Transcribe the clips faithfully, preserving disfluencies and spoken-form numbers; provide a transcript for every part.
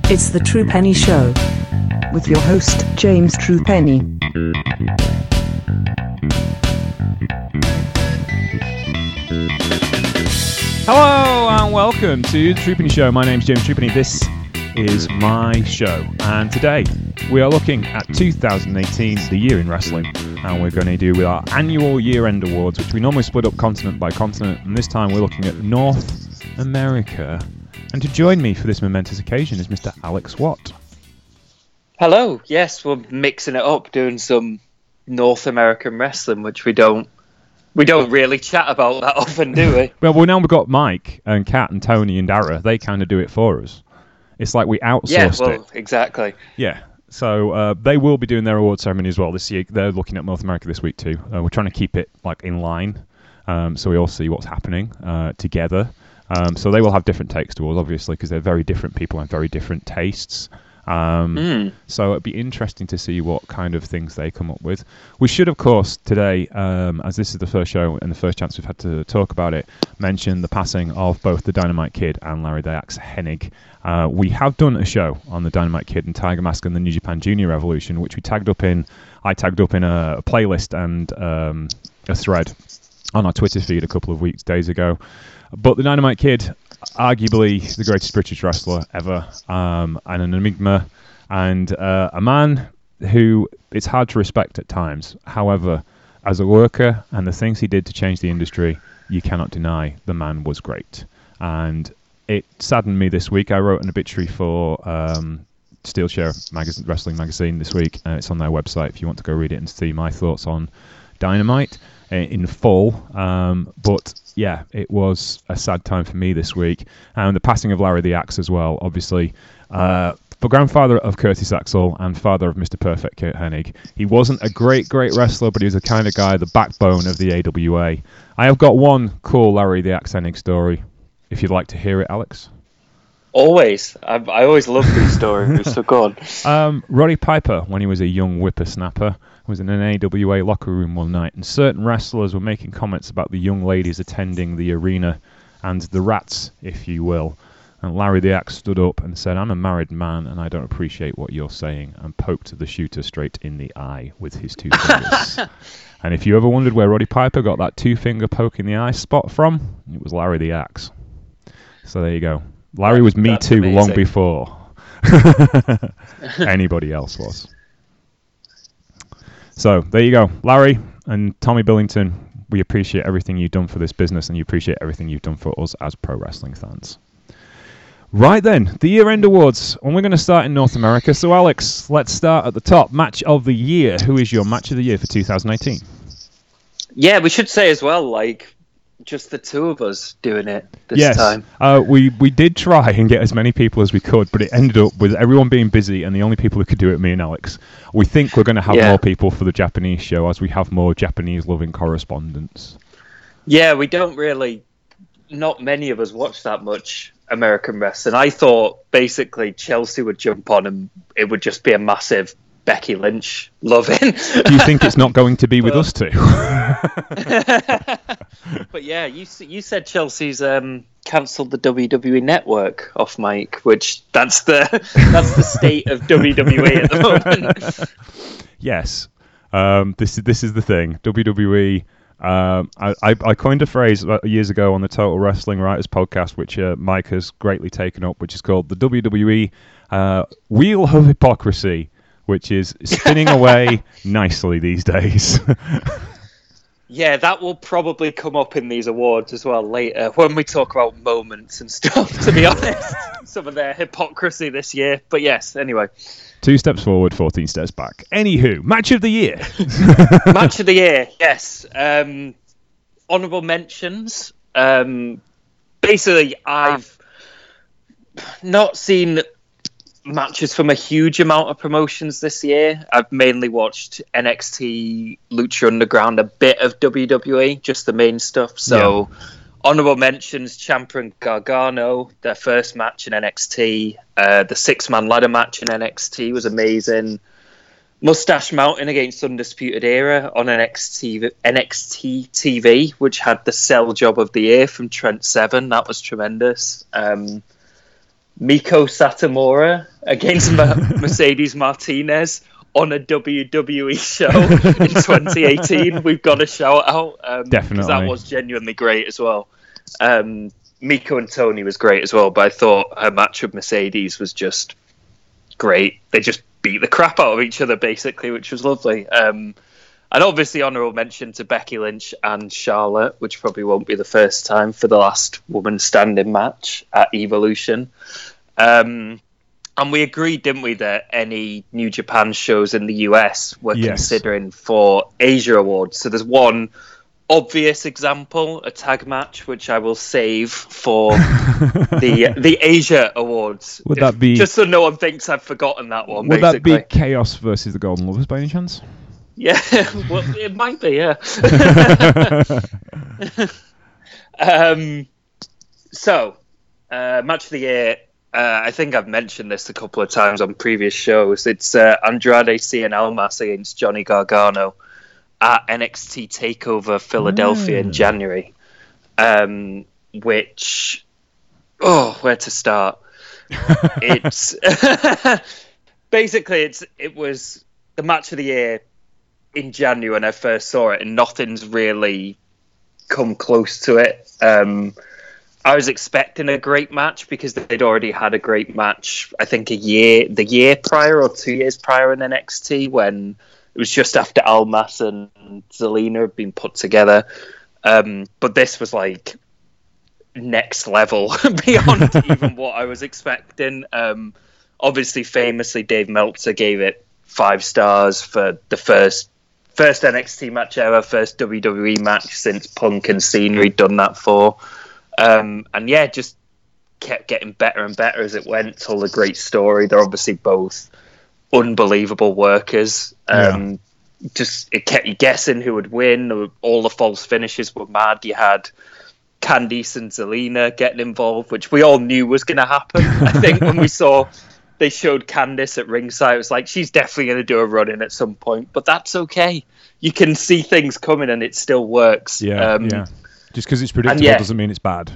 It's the True Penny Show with your host, James True Penny. Hello and welcome to the True Penny Show. My name's James True Penny. This is my show, and today we are looking at two thousand eighteen, the year in wrestling, and we're going to do with our annual year-end awards, which we normally split up continent by continent, and this time we're looking at North America. And to join me for this momentous occasion is Mister Alex Watt. Hello. Yes, we're mixing it up, doing some North American wrestling, which we don't we don't really chat about that often, do we? Well, well, now we've got Mike and Kat and Tony and Dara. They kind of do it for us. It's like we outsourced yeah, well, it. exactly. Yeah. So uh, they will be doing their award ceremony as well this year. They're looking at North America this week too. Uh, we're trying to keep it like in line, um, so we all see what's happening uh, together. Um, so they will have different takes to us, obviously, because they're very different people and very different tastes. Um, mm. So it'd be interesting to see what kind of things they come up with. We should, of course, today, um, as this is the first show and the first chance we've had to talk about it, mention the passing of both the Dynamite Kid and Larry the Axe Hennig. Uh, we have done a show on the Dynamite Kid and Tiger Mask and the New Japan Junior Revolution, which we tagged up in. I tagged up in a, a playlist and um, a thread on our Twitter feed a couple of weeks days ago. But the Dynamite Kid, arguably the greatest British wrestler ever, um, and an enigma, and uh, a man who it's hard to respect at times. However, as a worker and the things he did to change the industry, you cannot deny the man was great. And it saddened me this week. I wrote an obituary for um, Steelchair magazine, Wrestling Magazine this week, and it's on their website if you want to go read it and see my thoughts on Dynamite in full. Um, but yeah, it was a sad time for me this week. And the passing of Larry the Axe as well, obviously. Uh, the grandfather of Curtis Axel and father of Mister Perfect, Kurt Hennig. He wasn't a great, great wrestler, but he was the kind of guy, the backbone of the A W A. I have got one cool Larry the Axe Hennig story, if you'd like to hear it, Alex. Always. I, I always love these stories, so go on. Um, Roddy Piper, when he was a young whippersnapper, was in an A W A locker room one night, and certain wrestlers were making comments about the young ladies attending the arena and the rats, if you will. And Larry the Axe stood up and said, "I'm a married man and I don't appreciate what you're saying," and poked the shooter straight in the eye with his two fingers. And if you ever wondered where Roddy Piper got that two-finger poke in the eye spot from, it was Larry the Axe. So there you go. Larry was Me That's Too amazing. long before anybody else was. So there you go. Larry and Tommy Billington, we appreciate everything you've done for this business, and you appreciate everything you've done for us as pro wrestling fans. Right then, the year-end awards, and we're going to start in North America. So Alex, let's start at the top. Match of the year. Who is your match of the year for two thousand eighteen? Yeah, we should say as well, like, just the two of us doing it this yes. time. Uh, we, we did try and get as many people as we could, but it ended up with everyone being busy, and the only people who could do it, me and Alex. We think we're going to have yeah. more people for the Japanese show as we have more Japanese-loving correspondents. Yeah, we don't really, not many of us watch that much American wrestling. I thought basically Chelsea would jump on and it would just be a massive Becky Lynch loving. Do you think it's not going to be with but, us two? But yeah, you you said Chelsea's um, cancelled the W W E Network off mic, which that's the that's the state of W W E at the moment. Yes, um, this is this is the thing. W W E. Um, I, I, I coined a phrase years ago on the Total Wrestling Writers podcast, which uh, Mike has greatly taken up, which is called the W W E uh, Wheel of Hypocrisy, which is spinning away nicely these days. Yeah, that will probably come up in these awards as well later when we talk about moments and stuff, to be honest. Some of their hypocrisy this year. But yes, anyway. Two steps forward, fourteen steps back. Anywho, match of the year. Match of the year, yes. Um, honourable mentions. Um, basically, I've not seen matches from a huge amount of promotions this year. I've mainly watched N X T, Lucha Underground, a bit of W W E, just the main stuff. So, yeah. Honourable mentions, Ciampa and Gargano, their first match in N X T. Uh, the six-man ladder match in N X T was amazing. Mustache Mountain against Undisputed Era on N X T, N X T T V, which had the sell job of the year from Trent Seven. That was tremendous. Um, Miko Satomura against Ma- Mercedes Martinez on a W W E show in twenty eighteen. We've got a shout out. Um, Definitely. Because that was genuinely great as well. Um, Miko and Tony was great as well, but I thought her match with Mercedes was just great. They just beat the crap out of each other, basically, which was lovely. Um, and obviously, honourable mention to Becky Lynch and Charlotte, which probably won't be the first time for the last woman standing match at Evolution. Um, and we agreed, didn't we, that any New Japan shows in the U S were Yes. considering for Asia Awards. So there's one obvious example, a tag match, which I will save for the the Asia Awards. Would that be- just so no one thinks I've forgotten that one? Would basically. that be Chaos versus the Golden Lovers by any chance? Yeah, well, it might be. Yeah. um. So, uh, match of the year. Uh, I think I've mentioned this a couple of times on previous shows. It's uh, Andrade Cien Almas against Johnny Gargano at N X T TakeOver Philadelphia Mm. in January. Um, which, oh, where to start? It's basically it's it was the match of the year in January when I first saw it, and nothing's really come close to it. Um, I was expecting a great match because they'd already had a great match, I think a year, the year prior or two years prior in N X T, when it was just after Almas and Zelina had been put together. Um, but this was like next level beyond even what I was expecting. Um, obviously, famously, Dave Meltzer gave it five stars for the first first N X T match ever, first W W E match since Punk and Cena had done that for. Um, and yeah, just kept getting better and better as it went. Told a great story. They're obviously both unbelievable workers. Um, yeah. Just it kept you guessing who would win. All the false finishes were mad. You had Candice and Zelina getting involved, which we all knew was going to happen. I think when we saw they showed Candice at ringside, it was like, she's definitely going to do a run in at some point, but that's okay. You can see things coming and it still works. Yeah, um, yeah. Just because it's predictable yeah, doesn't mean it's bad.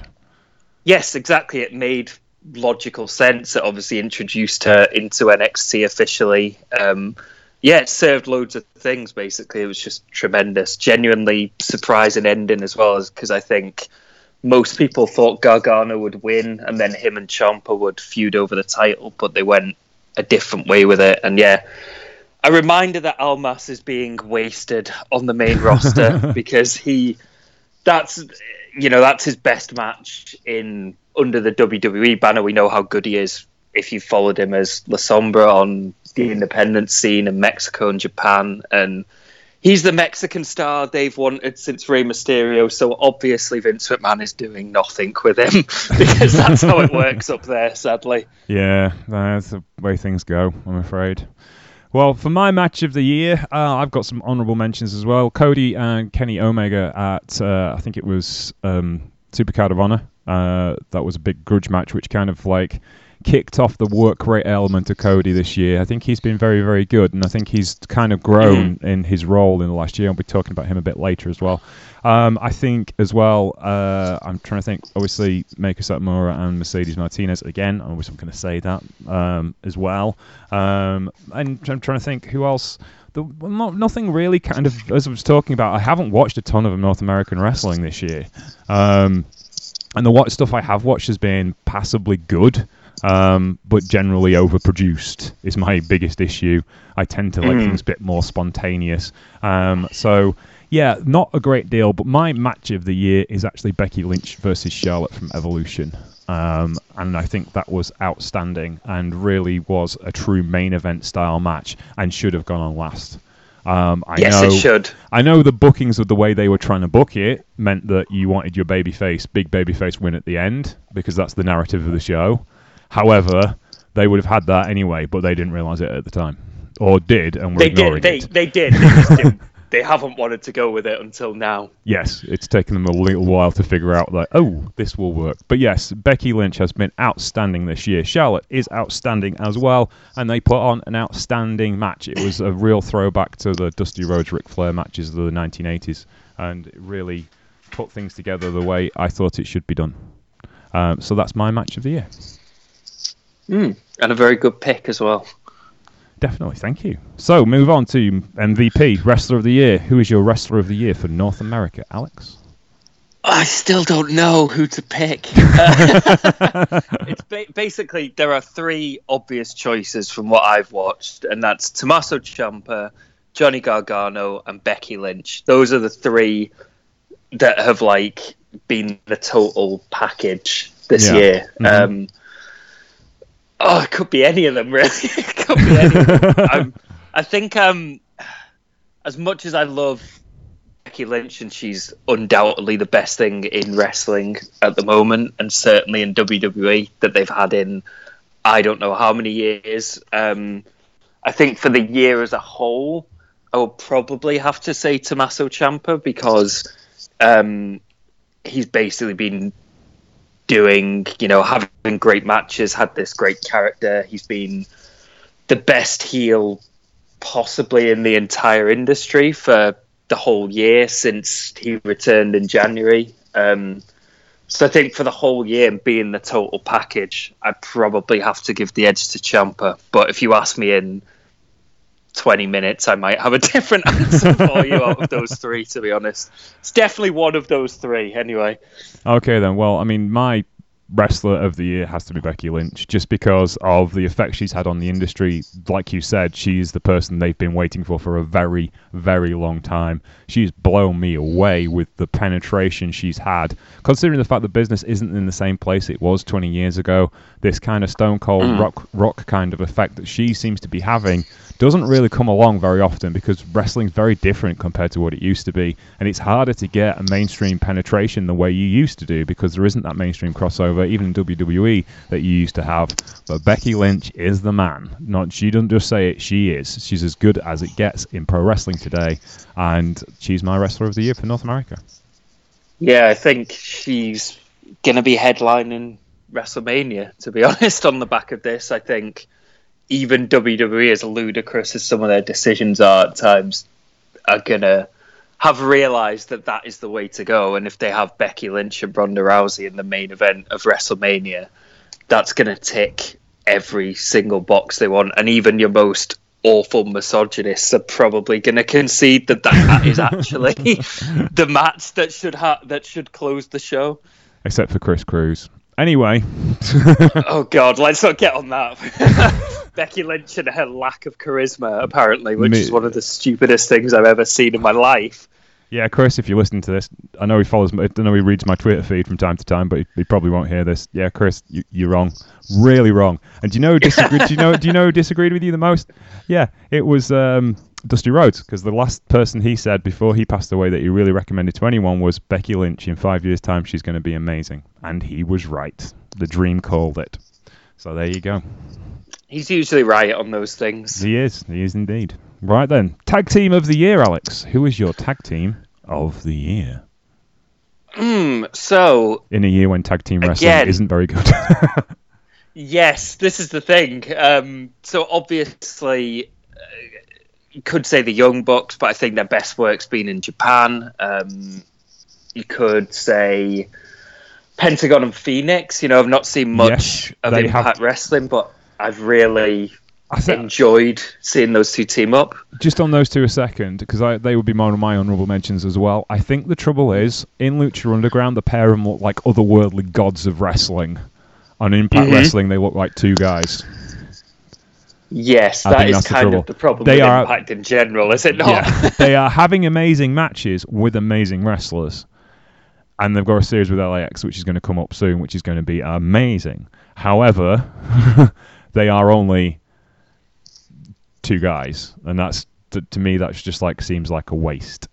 Yes, exactly. It made logical sense. It obviously introduced her into N X T officially. Um, yeah, it served loads of things, basically. It was just tremendous. Genuinely surprising ending as well, because I think most people thought Gargano would win and then him and Ciampa would feud over the title, but they went a different way with it. And yeah, a reminder that Almas is being wasted on the main roster because he... That's you know that's his best match in under the W W E banner. We know how good he is if you followed him as La Sombra on the independent scene in Mexico and Japan, and he's the Mexican star they've wanted since Rey Mysterio. So obviously Vince McMahon is doing nothing with him because that's how it works up there. Sadly, yeah, that's the way things go, I'm afraid. Well, for my match of the year, uh, I've got some honourable mentions as well. Cody and Kenny Omega at, uh, I think it was um, Supercard of Honor. Uh, that was a big grudge match, which kind of like kicked off the work rate element of Cody this year. I think he's been very, very good, and I think he's kind of grown mm-hmm. in his role in the last year. I'll be talking about him a bit later as well. Um, I think as well, uh, I'm trying to think, obviously, Meiko Satomura and Mercedes Martinez, again, I always I'm going to say that um, as well. Um, and I'm trying to think who else. The, not, nothing really kind of, as I was talking about, I haven't watched a ton of North American wrestling this year. Um, and the what stuff I have watched has been passably good. Um, but generally overproduced is my biggest issue. I tend to like mm. things a bit more spontaneous. Um, so, yeah, not a great deal, but my match of the year is actually Becky Lynch versus Charlotte from Evolution. Um, and I think that was outstanding and really was a true main event style match and should have gone on last. Um, I yes, know, it should. I know the bookings of the way they were trying to book it meant that you wanted your babyface, big babyface win at the end because that's the narrative of the show. However, they would have had that anyway, but they didn't realise it at the time. Or did, and were they ignoring did, it. They, they did. They just didn't. They haven't wanted to go with it until now. Yes, it's taken them a little while to figure out, like, oh, this will work. But yes, Becky Lynch has been outstanding this year. Charlotte is outstanding as well, and they put on an outstanding match. It was a real throwback to the Dusty Rhodes Ric Flair matches of the nineteen eighties, and it really put things together the way I thought it should be done. Um, so that's my match of the year. Mm, and a very good pick as well. Definitely, thank you. So, move on to M V P, Wrestler of the Year. Who is your Wrestler of the Year for North America, Alex? I still don't know who to pick. Uh, it's ba- basically, there are three obvious choices from what I've watched, and that's Tommaso Ciampa, Johnny Gargano, and Becky Lynch. Those are the three that have like been the total package this Yeah. year. Mm-hmm. Um, oh, it could be any of them, really. It could be any of them. I'm, I think um, as much as I love Becky Lynch, and she's undoubtedly the best thing in wrestling at the moment, and certainly in W W E that they've had in I don't know how many years. Um, I think for the year as a whole, I would probably have to say Tommaso Ciampa, because um, he's basically been doing, you know, having great matches, had this great character. He's been the best heel possibly in the entire industry for the whole year since he returned in January. Um, so I think for the whole year and being the total package, I'd probably have to give the edge to Ciampa. But if you ask me in twenty minutes, I might have a different answer for you out of those three, to be honest. It's definitely one of those three, anyway. Okay, then. Well, I mean, my Wrestler of the Year has to be Becky Lynch, just because of the effect she's had on the industry. Like you said, she's the person they've been waiting for for a very, very long time. She's blown me away with the penetration she's had, considering the fact the business isn't in the same place it was twenty years ago. This kind of stone cold mm. rock, rock kind of effect that she seems to be having doesn't really come along very often, because wrestling's very different compared to what it used to be, and it's harder to get a mainstream penetration the way you used to do, because there isn't that mainstream crossover, even in W W E, that you used to have. But Becky Lynch is the man. Not she doesn't just say it, she is. She's as good as it gets in pro wrestling today, and she's my Wrestler of the Year for North America. Yeah, I think she's going to be headlining WrestleMania, to be honest, on the back of this. I think even W W E, as ludicrous as some of their decisions are at times, are going to have realised that that is the way to go. And if they have Becky Lynch and Ronda Rousey in the main event of WrestleMania, that's going to tick every single box they want. And even your most awful misogynists are probably going to concede that that is actually the match that should ha- that should close the show. Except for Chris Cruz. Anyway. Oh, God, let's not get on that. Becky Lynch and her lack of charisma, apparently, which Me- is one of the stupidest things I've ever seen in my life. Yeah, Chris, if you're listening to this, I know he follows. I know he reads my Twitter feed from time to time, but he, he probably won't hear this. Yeah, Chris, you, you're wrong, really wrong. And do you know who disagreed? do you know? Do you know who disagreed with you the most? Yeah, it was um, Dusty Rhodes, because the last person he said before he passed away that he really recommended to anyone was Becky Lynch. In five years' time, she's going to be amazing, and he was right. The dream called it. So there you go. He's usually right on those things. He is. He is indeed. Right then, tag team of the year, Alex. Who is your tag team of the year? Mm, so in a year when tag team wrestling again, isn't very good. Yes, this is the thing. Um, so obviously, uh, you could say the Young Bucks, but I think their best work's been in Japan. Um, you could say Pentagon and Phoenix. You know, I've not seen much yes, of Impact have... Wrestling, but I've really I th- enjoyed seeing those two team up. Just on those two a second, because they would be one of my honourable mentions as well. I think the trouble is, in Lucha Underground, the pair of them look like otherworldly gods of wrestling. On Impact mm-hmm. Wrestling, they look like two guys. Yes, I that is kind the of the problem they with are, Impact in general, is it not? Yeah, they are having amazing matches with amazing wrestlers. And they've got a series with L A X, which is going to come up soon, which is going to be amazing. However, they are only two guys. And that's to, to me, that's just like seems like a waste.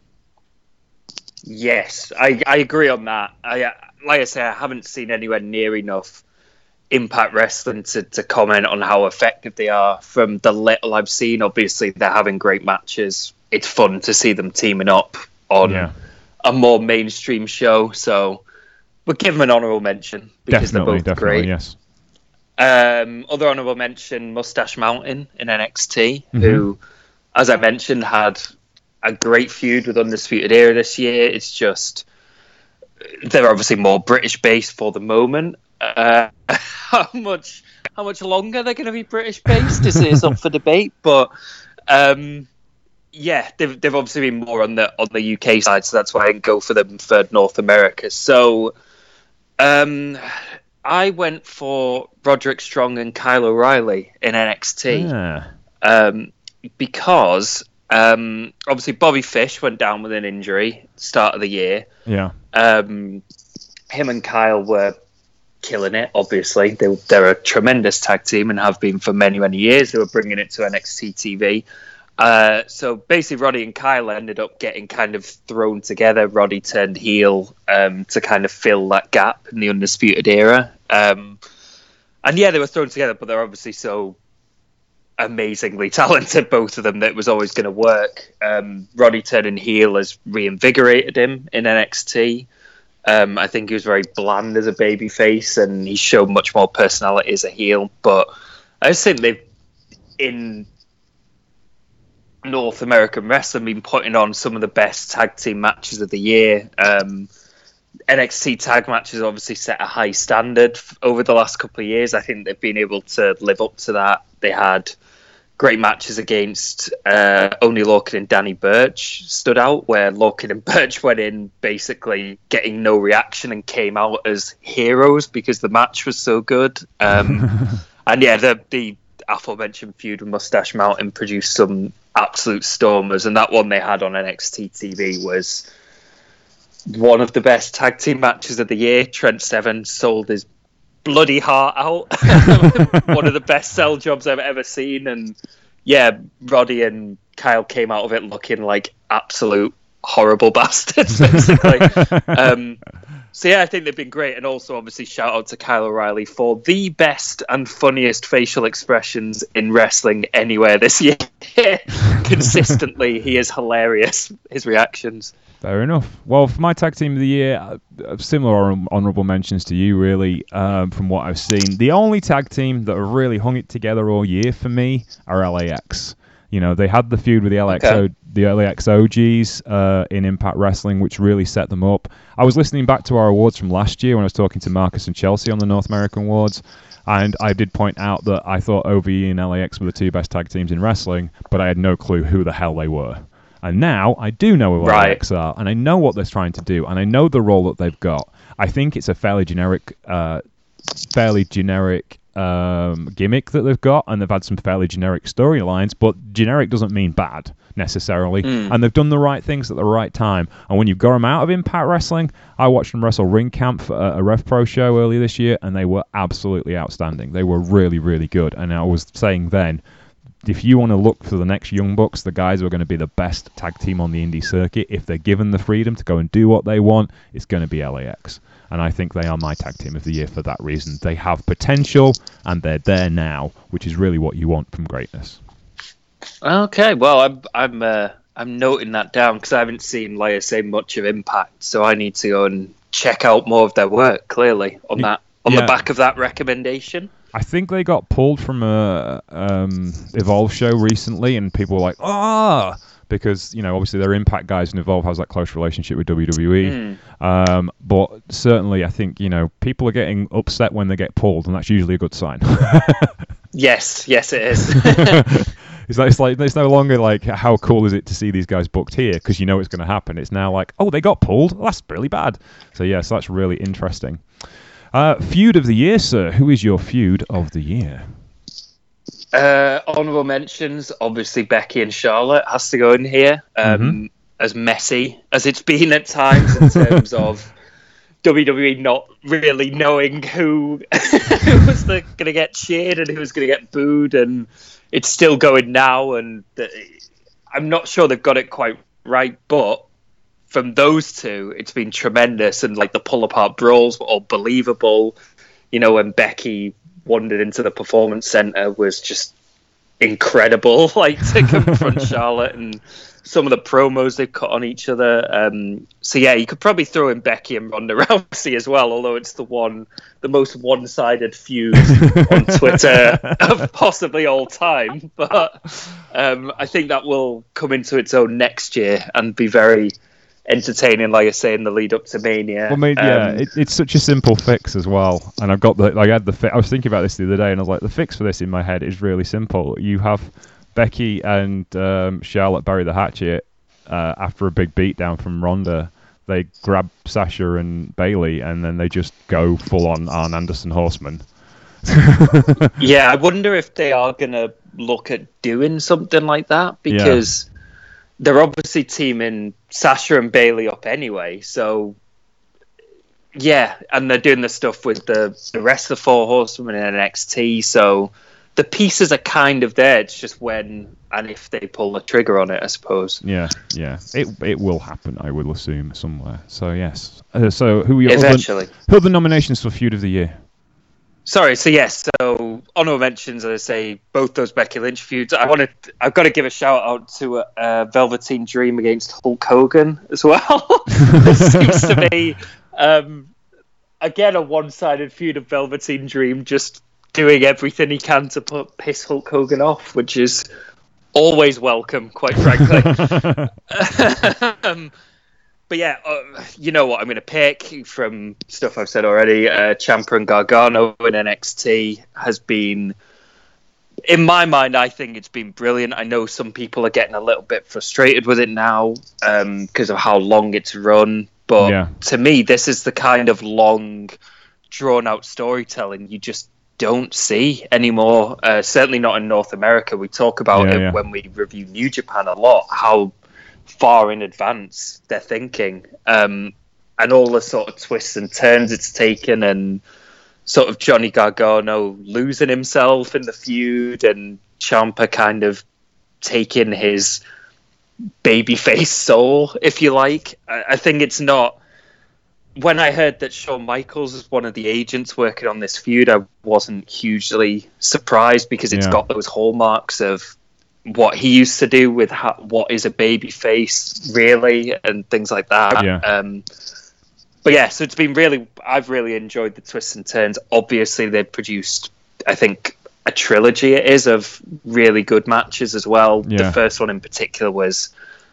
Yes, I, I agree on that. I Like I say, I haven't seen anywhere near enough Impact Wrestling to, to comment on how effective they are. From the little I've seen, obviously they're having great matches. It's fun to see them teaming up on yeah. a more mainstream show. So we'll give them an honourable mention because definitely, they're both definitely, great. Yes. Um, other honourable mention, Mustache Mountain in N X T, mm-hmm. who, as I mentioned, had a great feud with Undisputed Era this year. It's just they're obviously more British based for the moment. Uh, how much how much longer they're going to be British based is, is up for debate. But um, yeah, they've they've obviously been more on the on the U K side, so that's why I didn't go for them for North America. So um, I went for Roderick Strong and Kyle O'Reilly in N X T Yeah. um, because um, obviously Bobby Fish went down with an injury start of the year. Yeah. Um, him and Kyle were killing it, obviously. They, they're a tremendous tag team and have been for many, many years. They were bringing it to N X T T V. Uh, so basically, Roddy and Kyle ended up getting kind of thrown together. Roddy turned heel um, to kind of fill that gap in the Undisputed Era. Um, and yeah, they were thrown together, but they're obviously so amazingly talented, both of them, that it was always going to work. Um, Roddy turning heel has reinvigorated him in N X T. Um, I think he was very bland as a babyface, and he showed much more personality as a heel. But I just think they've, in North American wrestling, been putting on some of the best tag team matches of the year. Um, N X T tag matches obviously set a high standard f- over the last couple of years. I think they've been able to live up to that. They had great matches against uh, Oney Lorcan and Danny Burch stood out, where Lorcan and Burch went in basically getting no reaction and came out as heroes because the match was so good. Um, and yeah, the, the aforementioned feud with Mustache Mountain produced some absolute stormers, and that one they had on N X T T V was one of the best tag team matches of the year. Trent Seven sold his bloody heart out. One of the best sell jobs I've ever seen. And yeah, Roddy and Kyle came out of it looking like absolute horrible bastards, basically. um, so yeah, I think they've been great. And also obviously shout out to Kyle O'Reilly for the best and funniest facial expressions in wrestling anywhere this year. Consistently, he is hilarious, his reactions. Fair enough. Well, for my tag team of the year, uh, similar hon- honourable mentions to you, really, um, from what I've seen. The only tag team that have really hung it together all year for me are L A X. You know, they had the feud with the L X O, Okay. the L A X O Gs uh, in Impact Wrestling, which really set them up. I was listening back to our awards from last year when I was talking to Marcus and Chelsea on the North American Awards, and I did point out that I thought O V E and L A X were the two best tag teams in wrestling, but I had no clue who the hell they were. And now I do know who Right. L A X are, and I know what they're trying to do, and I know the role that they've got. I think it's a fairly generic, uh, fairly generic um, gimmick that they've got, and they've had some fairly generic storylines, but generic doesn't mean bad necessarily, Mm. and they've done the right things at the right time. And when you've got them out of Impact Wrestling, I watched them wrestle Ring Camp for a, a Rev Pro show earlier this year, and they were absolutely outstanding. They were really, really good. And I was saying then, if you want to look for the next Young Bucks, the guys who are going to be the best tag team on the indie circuit, if they're given the freedom to go and do what they want, it's going to be L A X. And I think they are my tag team of the year for that reason. They have potential, and they're there now, which is really what you want from greatness. Okay, well, I'm I'm uh, I'm noting that down because I haven't seen, like I say, much of Impact, so I need to go and check out more of their work. Clearly, on that on Yeah. the back of that recommendation. I think they got pulled from a um, Evolve show recently, and people were like, ah, because, you know, obviously they're Impact guys, and Evolve has that close relationship with W W E. Mm. Um, but certainly, I think, you know, people are getting upset when they get pulled, and that's usually a good sign. Yes, yes, it is. It's like, it's like it's no longer like, how cool is it to see these guys booked here, because you know it's going to happen. It's now like, oh, they got pulled. That's really bad. So yes, yeah, so that's really interesting. Uh, feud of the year, sir. Who is your feud of the year? Uh, honorable mentions, obviously Becky and Charlotte has to go in here. Um, Mhm. As messy as it's been at times in terms of W W E not really knowing who, who was going to get cheered and who was going to get booed, and it's still going now. And the, I'm not sure they've got it quite right, but from those two, it's been tremendous. And like the pull apart brawls were all believable. You know, when Becky wandered into the performance center was just incredible, like to confront Charlotte, and some of the promos they've cut on each other. Um, so yeah, you could probably throw in Becky and Ronda Rousey as well, although it's the one, the most one-sided feud on Twitter of possibly all time. But um, I think that will come into its own next year and be very, entertaining, like I say, in the lead up to Mania. Well, mate, yeah, Um, it, it's such a simple fix as well. And I've got the, like, I had the, fi- I was thinking about this the other day, and I was like, the fix for this in my head is really simple. You have Becky and um, Charlotte bury the hatchet uh, after a big beatdown from Ronda. They grab Sasha and Bayley, and then they just go full on Arn Anderson Horseman. yeah, I wonder if they are going to look at doing something like that, because yeah. they're obviously teaming Sasha and Bayley up anyway. So, yeah, and they're doing the stuff with the, the rest of the Four Horsewomen in N X T. So the pieces are kind of there. It's just when and if they pull the trigger on it, I suppose. Yeah, yeah, it it will happen. I will assume somewhere. So yes. Uh, so who are your eventually? Other, who are the nominations for Feud of the Year? Sorry, so yes, so honorable mentions, as I say, both those Becky Lynch feuds. I wanted, I've got to give a shout out to uh, Velveteen Dream against Hulk Hogan as well. This seems to be, um, again, a one-sided feud of Velveteen Dream just doing everything he can to put piss Hulk Hogan off, which is always welcome, quite frankly. um, But yeah, uh, you know what I'm going to pick from stuff I've said already. Uh, Ciampa and Gargano in N X T has been, in my mind, I think it's been brilliant. I know some people are getting a little bit frustrated with it now because um, of how long it's run. But yeah. to me, this is the kind of long, drawn-out storytelling you just don't see anymore. Uh, certainly not in North America. We talk about yeah, it yeah. when we review New Japan a lot, how far in advance they're thinking, um, and all the sort of twists and turns it's taken, and sort of Johnny Gargano losing himself in the feud, and Ciampa kind of taking his babyface soul, if you like. I, I think it's not. When I heard that Shawn Michaels is one of the agents working on this feud, I wasn't hugely surprised because it's yeah. got those hallmarks of what he used to do with ha- what is a baby face, really, and things like that. Yeah. Um, but yeah, so it's been really, I've really enjoyed the twists and turns. Obviously, they've produced, I think, a trilogy it is of really good matches as well. Yeah. The first one in particular was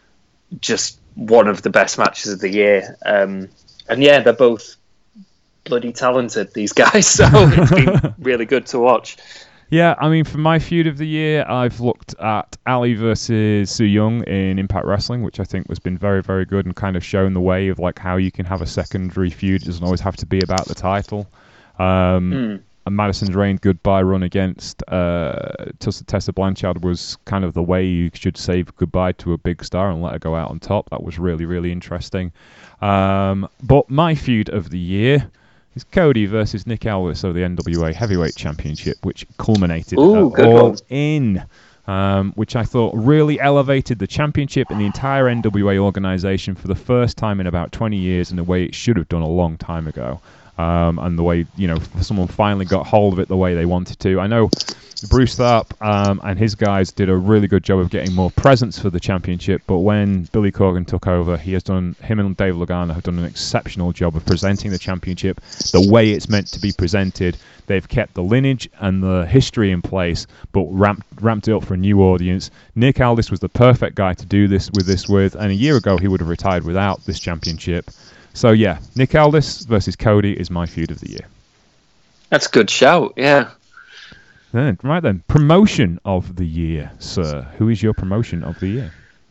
just one of the best matches of the year. Um, and yeah, they're both bloody talented, these guys. So it's been really good to watch. Yeah, I mean, for my feud of the year, I've looked at Ali versus Su Yung in Impact Wrestling, which I think has been very, very good and kind of shown the way of like how you can have a secondary feud. It doesn't always have to be about the title. Um, mm. And Madison Rain's goodbye run against uh, Tessa Blanchard was kind of the way you should say goodbye to a big star and let her go out on top. That was really, really interesting. Um, but my feud of the year is Cody versus Nick Aldis of the N W A Heavyweight Championship, which culminated Ooh, at All one. In, um, which I thought really elevated the championship and the entire N W A organization for the first time in about twenty years in a way it should have done a long time ago. Um, and the way, you know, someone finally got hold of it the way they wanted to. I know Bruce Tharp um, and his guys did a really good job of getting more presence for the championship, but when Billy Corgan took over, he has done, him and Dave Lagana have done an exceptional job of presenting the championship the way it's meant to be presented. They've kept the lineage and the history in place, but ramped, ramped it up for a new audience. Nick Aldis was the perfect guy to do this with this with, and a year ago he would have retired without this championship. So yeah, Nick Aldis versus Cody is my feud of the year. That's a good shout, yeah. Then, right then, promotion of the year, sir. Who is your promotion of the year?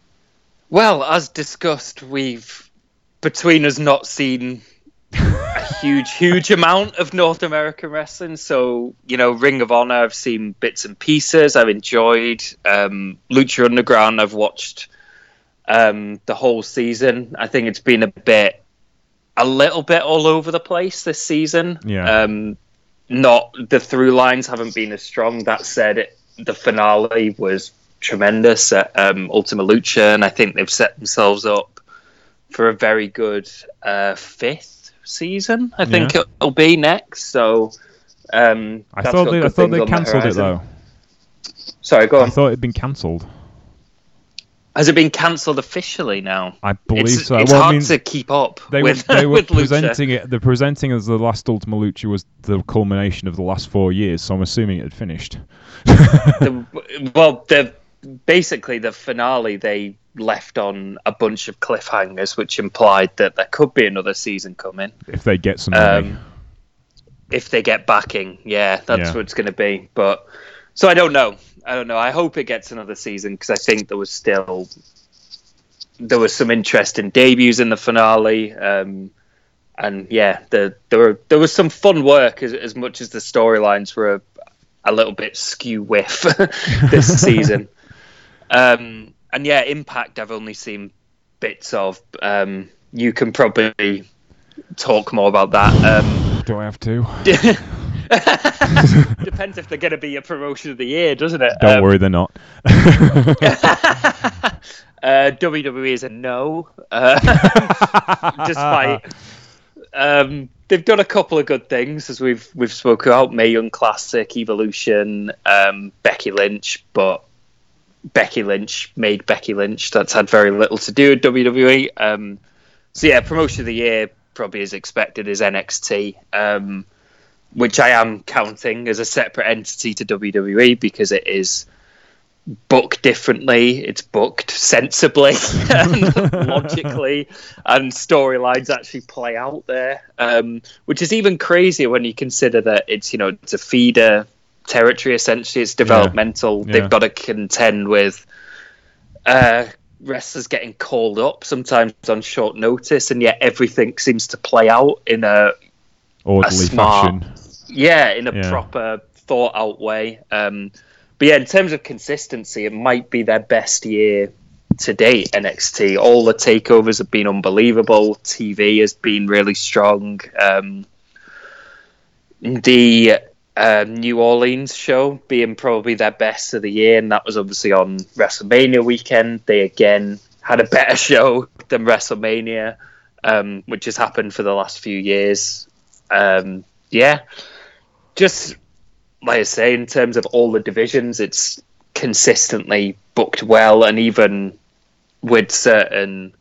Well, as discussed, we've, between us, not seen a huge, huge amount of North American wrestling. So, you know, Ring of Honor, I've seen bits and pieces. I've enjoyed. Um, Lucha Underground, I've watched um, the whole season. I think it's been a bit... a little bit all over the place this season. Yeah. Um, not the through lines haven't been as strong. That said, it, the finale was tremendous at um, Ultima Lucha, and I think they've set themselves up for a very good uh, fifth season. I think yeah. it'll be next. So um, I thought they, I thought they cancelled it though. Sorry, go on. I thought it'd been cancelled. Has it been cancelled officially now? I believe it's, so. It's well, hard I mean, to keep up they with, were, they were with Lucha. presenting it. The presenting as the last Ultima Lucha was the culmination of the last four years, so I'm assuming it had finished. the, well, the basically the finale they left on a bunch of cliffhangers, which implied that there could be another season coming. If they get some money. Um, if they get backing, yeah, that's Yeah. what it's going to be. But so I don't know. I don't know. I hope it gets another season because I think there was still there was some interesting debuts in the finale. Um, and yeah, the, there were there was some fun work as, as much as the storylines were a, a little bit skew whiff this season. Um, and yeah, Impact I've only seen bits of. Um, you can probably talk more about that. Um, Do I have to? Depends if they're going to be a promotion of the year, doesn't it? Don't Um, worry, they're not. uh, W W E is a no. Uh, despite um, they've done a couple of good things, as we've we've spoken about: Mae Young Classic, Evolution, um, Becky Lynch, but Becky Lynch made Becky Lynch. That's had very little to do with W W E. Um, so yeah, promotion of the year probably as expected is N X T. Um, which I am counting as a separate entity to W W E because it is booked differently, it's booked sensibly and logically, and storylines actually play out there, um, which is even crazier when you consider that it's, you know, it's a feeder territory, essentially. It's developmental. Yeah. They've got to contend with uh, wrestlers getting called up sometimes on short notice, and yet everything seems to play out in a Orderly a smart, fashion. Yeah, in a Yeah. proper, thought-out way. Um, but yeah, in terms of consistency, it might be their best year to date, N X T. All the takeovers have been unbelievable. T V has been really strong. Um, the uh, New Orleans show being probably their best of the year, and that was obviously on WrestleMania weekend. They, again, had a better show than WrestleMania, um, which has happened for the last few years. Um, yeah, just like I say, in terms of all the divisions, it's consistently booked well, and even with certain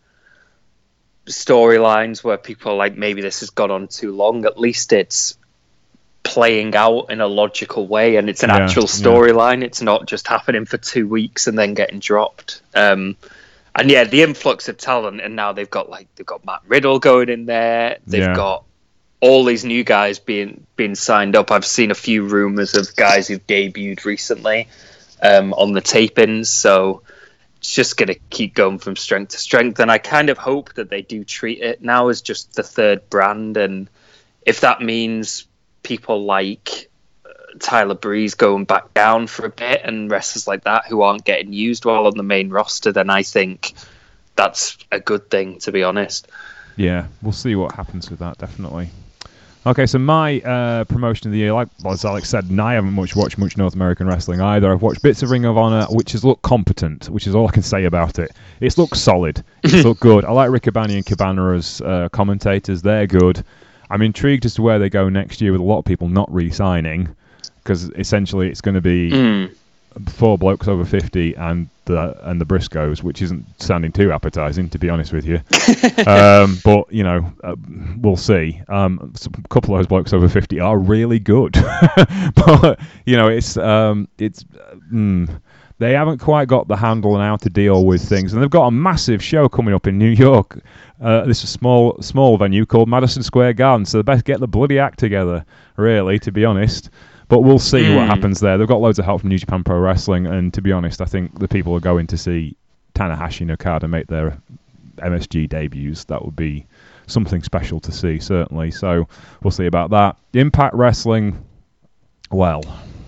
storylines where people are like, maybe this has gone on too long, at least it's playing out in a logical way, and it's an Yeah, actual yeah. storyline. It's not just happening for two weeks and then getting dropped. Um, and yeah, the influx of talent, and now they've got like they've got Matt Riddle going in there. They've Yeah. got all these new guys being being signed up. I've seen a few rumors of guys who've debuted recently um, on the tapings, so it's just going to keep going from strength to strength. And I kind of hope that they do treat it now as just the third brand, and if that means people like uh, Tyler Breeze going back down for a bit and wrestlers like that who aren't getting used well on the main roster, then I think that's a good thing, to be honest. Yeah, we'll see what happens with that, definitely. Okay, so my uh, promotion of the year, like well, as Alex said, and I haven't much watched much North American wrestling either. I've watched bits of Ring of Honor, which has looked competent, which is all I can say about it. It's looked solid. It's looked good. I like Riccaboni and Cabana as uh, commentators. They're good. I'm intrigued as to where they go next year with a lot of people not re-signing, because essentially it's going to be Mm. four blokes over fifty and the and the Briscoes, which isn't sounding too appetising, to be honest with you. um, but you know, uh, we'll see. Um, a couple of those blokes over fifty are really good, but you know, it's um, it's uh, mm, they haven't quite got the handle on how to deal with things, and they've got a massive show coming up in New York. Uh, this is a small small venue called Madison Square Garden, so they best get the bloody act together, really, to be honest. But we'll see Mm. what happens there. They've got loads of help from New Japan Pro Wrestling, and to be honest, I think the people are going to see Tanahashi and Okada make their M S G debuts. That would be something special to see, certainly. So we'll see about that. Impact Wrestling, well,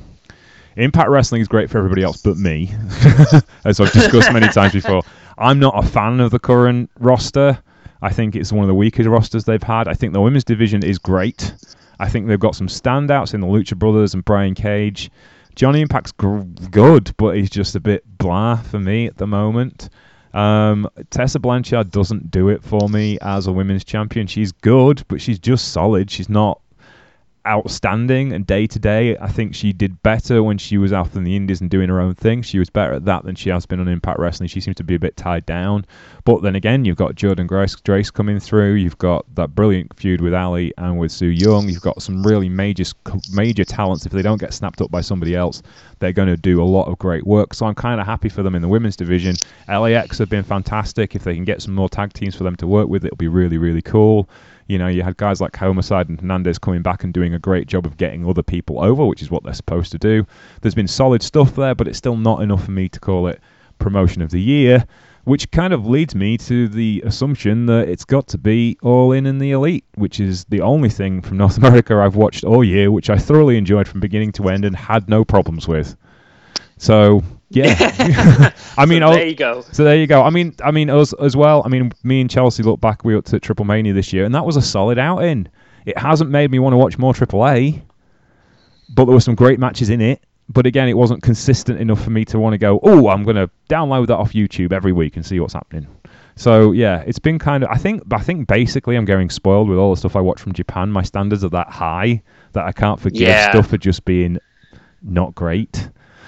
Impact Wrestling is great for everybody else but me, as I've discussed many times before. I'm not a fan of the current roster. I think it's one of the weaker rosters they've had. I think the women's division is great. I think they've got some standouts in the Lucha Brothers and Brian Cage. Johnny Impact's gr- good, but he's just a bit blah for me at the moment. Um, Tessa Blanchard doesn't do it for me as a women's champion. She's good, but she's just solid. She's not outstanding and day to day. I think she did better when she was out in the Indies and doing her own thing. She was better at that than she has been on Impact Wrestling. She seems to be a bit tied down. But then again, you've got Jordan Grace, Grace coming through. You've got that brilliant feud with Ali and with Su Yung. You've got some really major major talents. If they don't get snapped up by somebody else, they're going to do a lot of great work. So I'm kind of happy for them in the women's division. L A X have been fantastic. If they can get some more tag teams for them to work with, it'll be really, really cool. You know, you had guys like Homicide and Hernandez coming back and doing a great job of getting other people over, which is what they're supposed to do. There's been solid stuff there, but it's still not enough for me to call it promotion of the year, which kind of leads me to the assumption that it's got to be All In and the Elite, which is the only thing from North America I've watched all year, which I thoroughly enjoyed from beginning to end and had no problems with. So... yeah, I mean, so there you go. So there you go. I mean, I mean, us as well. I mean, me and Chelsea look back. We were to Triple Mania this year, and that was a solid outing. It hasn't made me want to watch more Triple A, but there were some great matches in it. But again, it wasn't consistent enough for me to want to go, oh, I'm going to download that off YouTube every week and see what's happening. So yeah, it's been kind of. I think. I think basically, I'm getting spoiled with all the stuff I watch from Japan. My standards are that high that I can't forgive yeah. stuff for just being not great.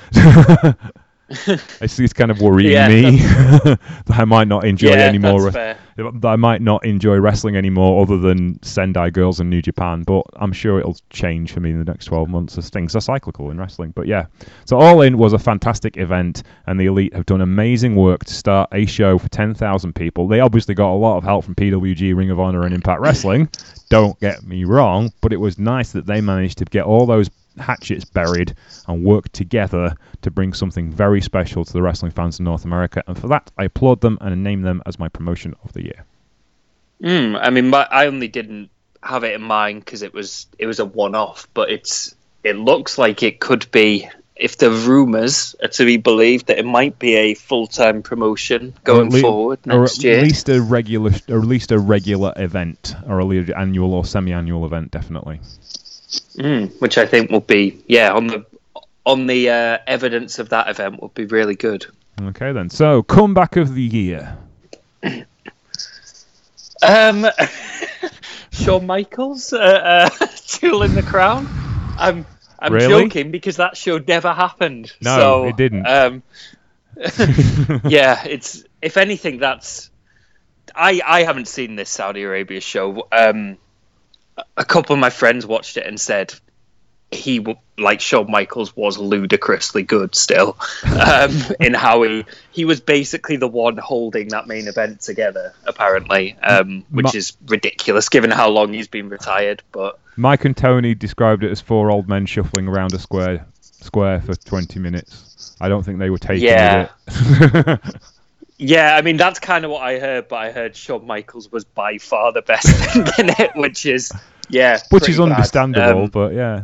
It's, it's kind of worrying yeah, me that I might not enjoy yeah, any more. That I might not enjoy wrestling anymore, other than Sendai Girls and New Japan. But I'm sure it'll change for me in the next twelve months, as things are cyclical in wrestling. But yeah, so All In was a fantastic event, and the Elite have done amazing work to start a show for ten thousand people. They obviously got a lot of help from P W G, Ring of Honor, and Impact Wrestling. Don't get me wrong, but it was nice that they managed to get all those hatchets buried and work together to bring something very special to the wrestling fans in North America, and for that I applaud them and name them as my promotion of the year. Mm, I mean, my, I only didn't have it in mind because it was it was a one-off, but it's it looks like it could be, if the rumours are to be believed, that it might be a full-time promotion going le- forward or next at year. least a regular, or at least a regular event, or a annual or semi-annual event, definitely. Mm, which I think will be, yeah, on the on the uh, evidence of that event would be really good. Okay then. So comeback of the year. Um, Shawn Michaels, uh, uh, Tool in the Crown. I'm I'm Really? joking because that show never happened. No, so, it didn't. Um, yeah, it's if anything, that's I I haven't seen this Saudi Arabia show. Um, a couple of my friends watched it and said he, like Shawn Michaels, was ludicrously good still, um, in how he he was basically the one holding that main event together, apparently, um, which Ma- is ridiculous given how long he's been retired. But Mike and Tony described it as four old men shuffling around a square square for twenty minutes. I don't think they were taking Yeah. with it. yeah, I mean that's kind of what I heard, but I heard Shawn Michaels was by far the best thing in it, which is yeah, Which is pretty bad. understandable, Um, but yeah.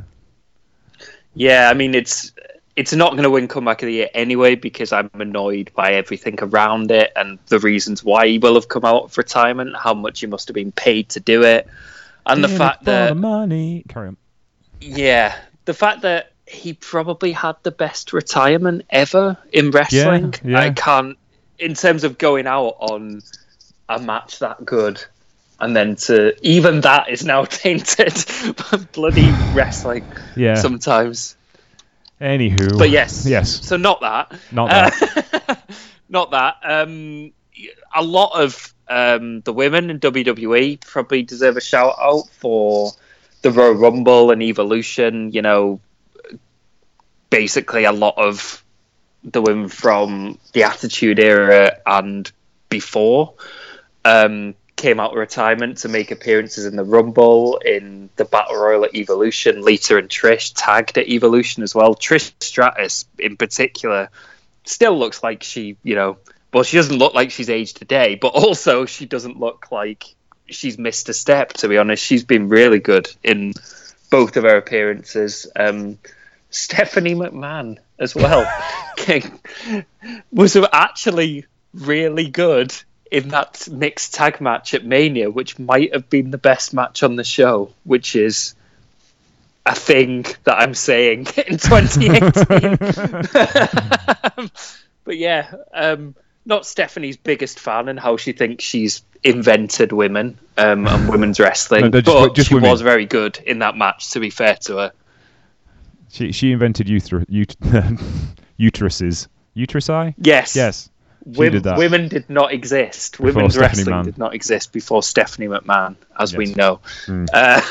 Yeah, I mean, it's it's not going to win Comeback of the Year anyway because I'm annoyed by everything around it and the reasons why he will have come out of retirement, how much he must have been paid to do it, and the In it fact for that the money. Carry on. yeah, the fact that he probably had the best retirement ever in wrestling. Yeah, yeah. I can't, in terms of going out on a match that good. And then to even that is now tainted by bloody wrestling Yeah. sometimes. Anywho. But yes, Yes. So not that, Not that. Uh, not that. Um, a lot of um, the women in W W E probably deserve a shout out for the Royal Rumble and Evolution. You know, basically a lot of the women from the Attitude Era and before. Um, came out of retirement to make appearances in the Rumble, in the Battle Royal at Evolution. Lita and Trish tagged at Evolution as well. Trish Stratus, in particular, still looks like she, you know, well, she doesn't look like she's aged a day, but also she doesn't look like she's missed a step, to be honest. She's been really good in both of her appearances. Um, Stephanie McMahon as well was actually really good in that mixed tag match at Mania, which might have been the best match on the show, which is a thing that I'm saying in twenty eighteen. But yeah, um, not Stephanie's biggest fan and how she thinks she's invented women um, and women's wrestling, No, no, just- but just she women. was very good in that match, to be fair to her. She she invented uter- ut- uteruses. Uterusi? Yes. Yes. She Wom- did that. Women did not exist. Before Women's Stephanie wrestling McMahon. did not exist before Stephanie McMahon, as we Yes. know. Mm.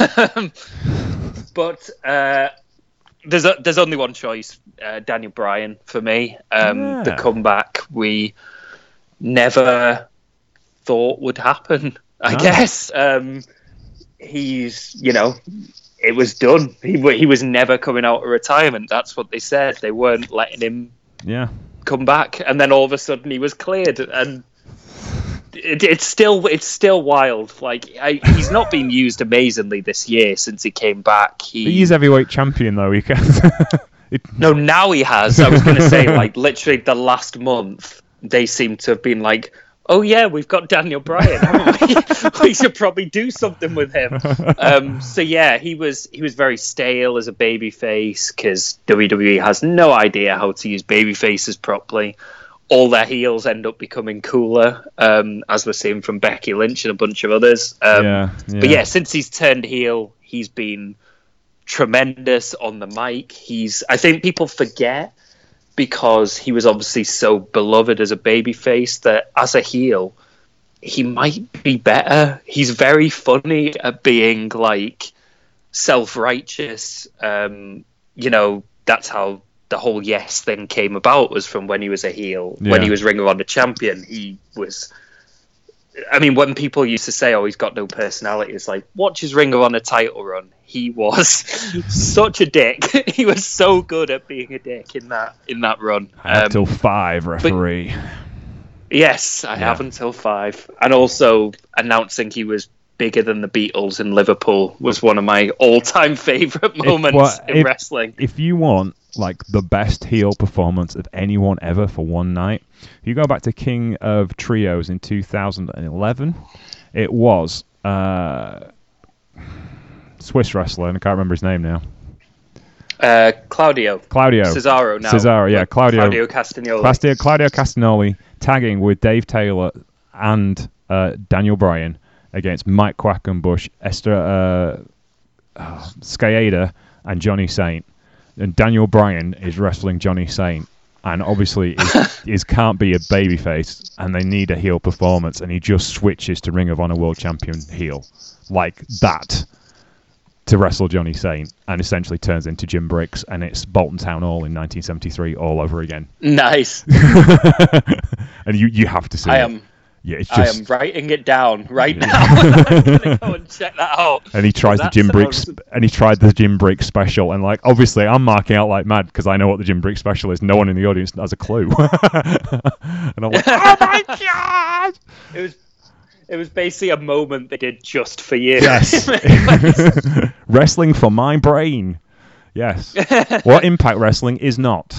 Uh, but uh, there's a, there's only one choice, uh, Daniel Bryan for me. Um, Yeah. The comeback we never thought would happen. I No. guess um, he's you know. It was done. He wa- he was never coming out of retirement. That's what they said. They weren't letting him Yeah. come back, and then all of a sudden he was cleared, and it, it's still it's still wild. Like I, he's not been used amazingly this year since he came back. He, He is heavyweight champion though. He can. it, no, now he has. I was going to say, like literally the last month, they seem to have been like, oh yeah, we've got Daniel Bryan, haven't we? We should probably do something with him. Um, so yeah, he was he was very stale as a babyface because W W E has no idea how to use babyfaces properly. All their heels end up becoming cooler, um, as we're seeing from Becky Lynch and a bunch of others. Um, yeah, yeah. But yeah, since he's turned heel, he's been tremendous on the mic. He's I think people forget, because he was obviously so beloved as a babyface, that as a heel, he might be better. He's very funny at being like self-righteous. Um, you know, that's how the whole Yes thing came about, was from when he was a heel. Yeah. When he was Ring of Honor champion, he was... I mean, when people used to say, oh, he's got no personality, it's like, watch his Ring of Honor title run. He was such a dick. He was so good at being a dick in that in that run. I have Um, till five, referee. yes, I Yeah. have until five. And also announcing he was bigger than the Beatles in Liverpool was one of my all-time favourite moments well, in if- wrestling. If you want like the best heel performance of anyone ever for one night, you go back to King of Trios in two thousand eleven. It was uh, Swiss wrestler, and I can't remember his name now. Uh, Claudio. Claudio. Cesaro now. Cesaro, yeah, Claudio. Claudio Castagnoli. Claudio, Claudio Castagnoli tagging with Dave Taylor and uh, Daniel Bryan against Mike Quackenbush, Esther uh, uh, Skaeda, and Johnny Saint. And Daniel Bryan is wrestling Johnny Saint, and obviously is, is can't be a babyface, and they need a heel performance, and he just switches to Ring of Honor World Champion heel like that to wrestle Johnny Saint, and essentially turns into Jim Briggs, and it's Bolton Town Hall in nineteen seventy-three all over again. Nice. And you you have to see I it. am Yeah, it's I just. am writing it down right now. I'm gonna go and check that out. And he tries the That Jim Briggs, sounds- and he tried the Jim Briggs special, and like obviously I'm marking out like mad because I know what the Jim Briggs special is. No one in the audience has a clue, and I'm like, oh my god! It was it was basically a moment they did just for you. Yes, wrestling for my brain. Yes, what Impact Wrestling is not.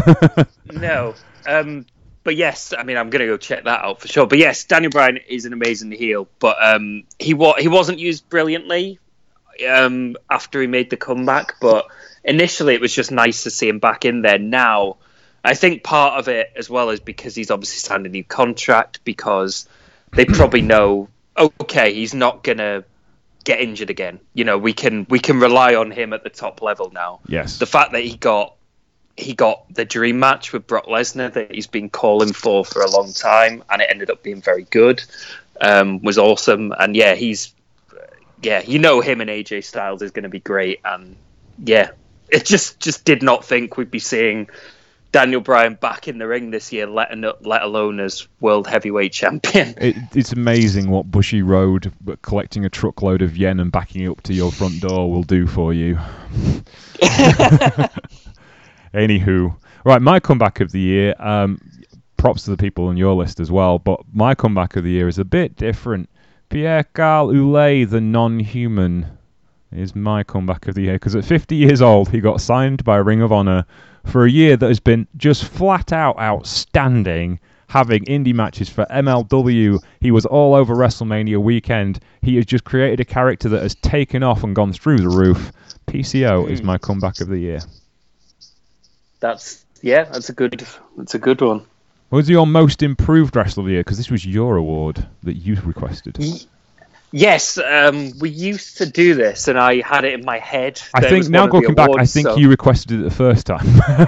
No. Um, but yes, I mean, I'm going to go check that out for sure. But yes, Daniel Bryan is an amazing heel, but um, he wa- he wasn't used brilliantly um, after he made the comeback. But initially, it was just nice to see him back in there. Now, I think part of it as well is because he's obviously signed a new contract, because they probably know, okay, he's not going to get injured again. You know, we can we can rely on him at the top level now. Yes, The fact that he got he got the dream match with Brock Lesnar that he's been calling for for a long time, and it ended up being very good, um, was awesome. And yeah, he's yeah, you know, him and A J Styles is going to be great. And yeah, it just just did not think we'd be seeing Daniel Bryan back in the ring this year, let, let alone as world heavyweight champion. it, it's amazing what Bushy Road, but collecting a truckload of yen and backing it up to your front door will do for you. Anywho, right, my comeback of the year, um, props to the people on your list as well, but my comeback of the year is a bit different. Pierre-Carl Ouellet, the non-human, is my comeback of the year, because at fifty years old, he got signed by Ring of Honor for a year that has been just flat out outstanding, having indie matches for M L W. He was all over WrestleMania weekend. He has just created a character that has taken off and gone through the roof. P C O is my comeback of the year. That's yeah, that's a good that's a good one. What was your most improved wrestler of the year? Because this was your award that you requested. Y- Yes, um, we used to do this, and I had it in my head. I think now looking back, I think so. You requested it the first time.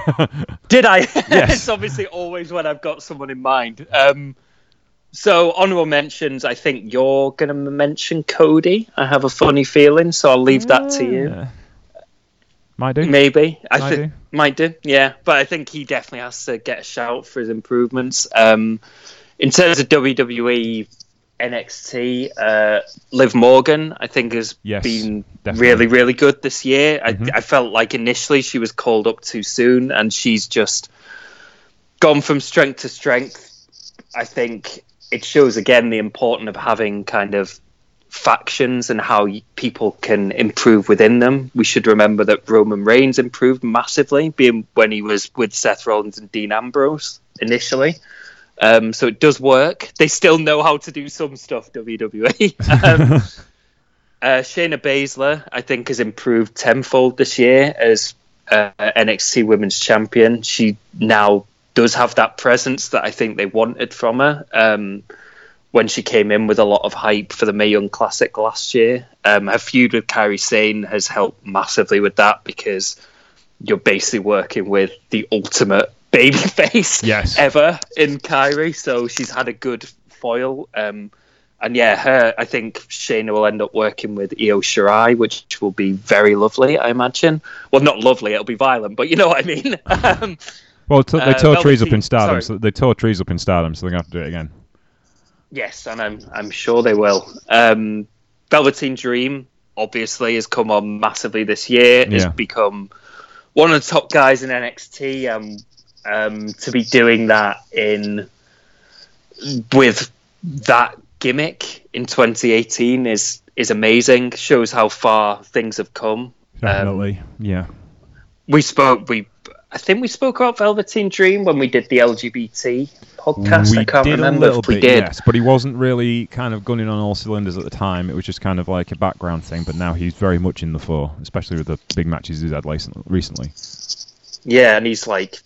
Did I? Yes. It's obviously always when I've got someone in mind. Um, so honourable mentions, I think you're going to mention Cody. I have a funny feeling, so I'll leave that to you. Yeah. Might do. Maybe. I Might think do. Might do, yeah. But I think he definitely has to get a shout for his improvements. Um, in terms of W W E... N X T, uh, Liv Morgan, I think, has yes, been definitely. really, really good this year. Mm-hmm. I, I felt like initially she was called up too soon, and she's just gone from strength to strength. I think it shows again the importance of having kind of factions and how people can improve within them. We should remember that Roman Reigns improved massively, being when he was with Seth Rollins and Dean Ambrose initially. Um, so it does work. They still know how to do some stuff, W W E. um, uh, Shayna Baszler, I think, has improved tenfold this year as uh, N X T Women's Champion. She now does have that presence that I think they wanted from her um, when she came in with a lot of hype for the Mae Young Classic last year. Um, her feud with Kairi Sane has helped massively with that because you're basically working with the ultimate babyface yes. ever in Kairi, so she's had a good foil. Um, and yeah, her, I think Shayna will end up working with Io Shirai, which will be very lovely, I imagine. Well, not lovely, it'll be violent, but you know what I mean. um, well, t- they uh, tore trees up in Stardom. Stardom, so they tore trees up in Stardom, so they're going to have to do it again. Yes, and I'm I'm sure they will. Um, Velveteen Dream, obviously, has come on massively this year. Yeah. Has become one of the top guys in N X T. Um, Um, to be doing that in with that gimmick in twenty eighteen is is amazing. Shows how far things have come. Definitely, um, yeah. We spoke. We I think we spoke about Velveteen Dream when we did the L G B T podcast. We I can't did remember a little if we bit, did. Yes, but he wasn't really kind of gunning on all cylinders at the time. It was just kind of like a background thing. But now he's very much in the fore, especially with the big matches he's had recently. Yeah, and he's like.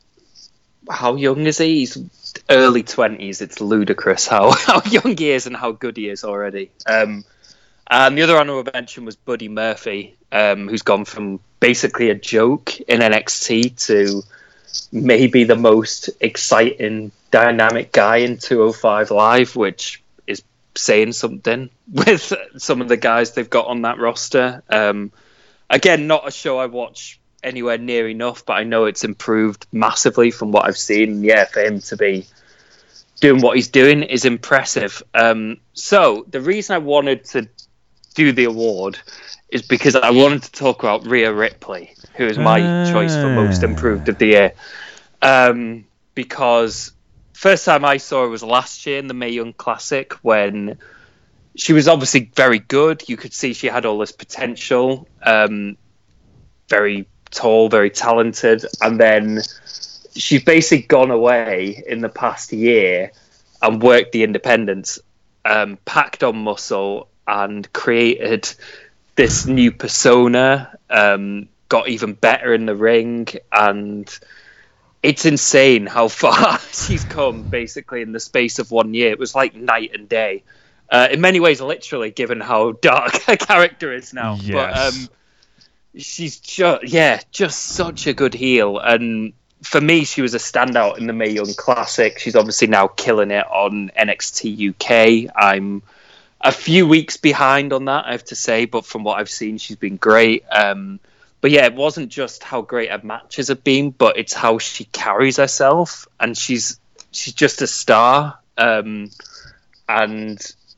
How young is he? He's early twenties. It's ludicrous how, how young he is and how good he is already. Um, and the other honourable mention was Buddy Murphy, um, who's gone from basically a joke in N X T to maybe the most exciting, dynamic guy in two oh five Live, which is saying something with some of the guys they've got on that roster. Um, again, not a show I watch anywhere near enough, but I know it's improved massively from what I've seen. Yeah, for him to be doing what he's doing is impressive. Um, so the reason I wanted to do the award is because I wanted to talk about Rhea Ripley, who is my uh... choice for most improved of the year. Um, because first time I saw her was last year in the Mae Young Classic when she was obviously very good. You could see she had all this potential. Um, very tall, very talented, and then she's basically gone away in the past year and worked the independents, um, packed on muscle and created this new persona, um, got even better in the ring, and it's insane how far she's come basically in the space of one year. It was like night and day. Uh, in many ways, literally, given how dark her character is now. Yes. But um, she's just, yeah, just such a good heel. And for me, she was a standout in the Mae Young Classic. She's obviously now killing it on N X T U K. I'm a few weeks behind on that, I have to say, but from what I've seen, she's been great. Um, but yeah, it wasn't just how great her matches have been, but it's how she carries herself, and she's she's just a star. Um, and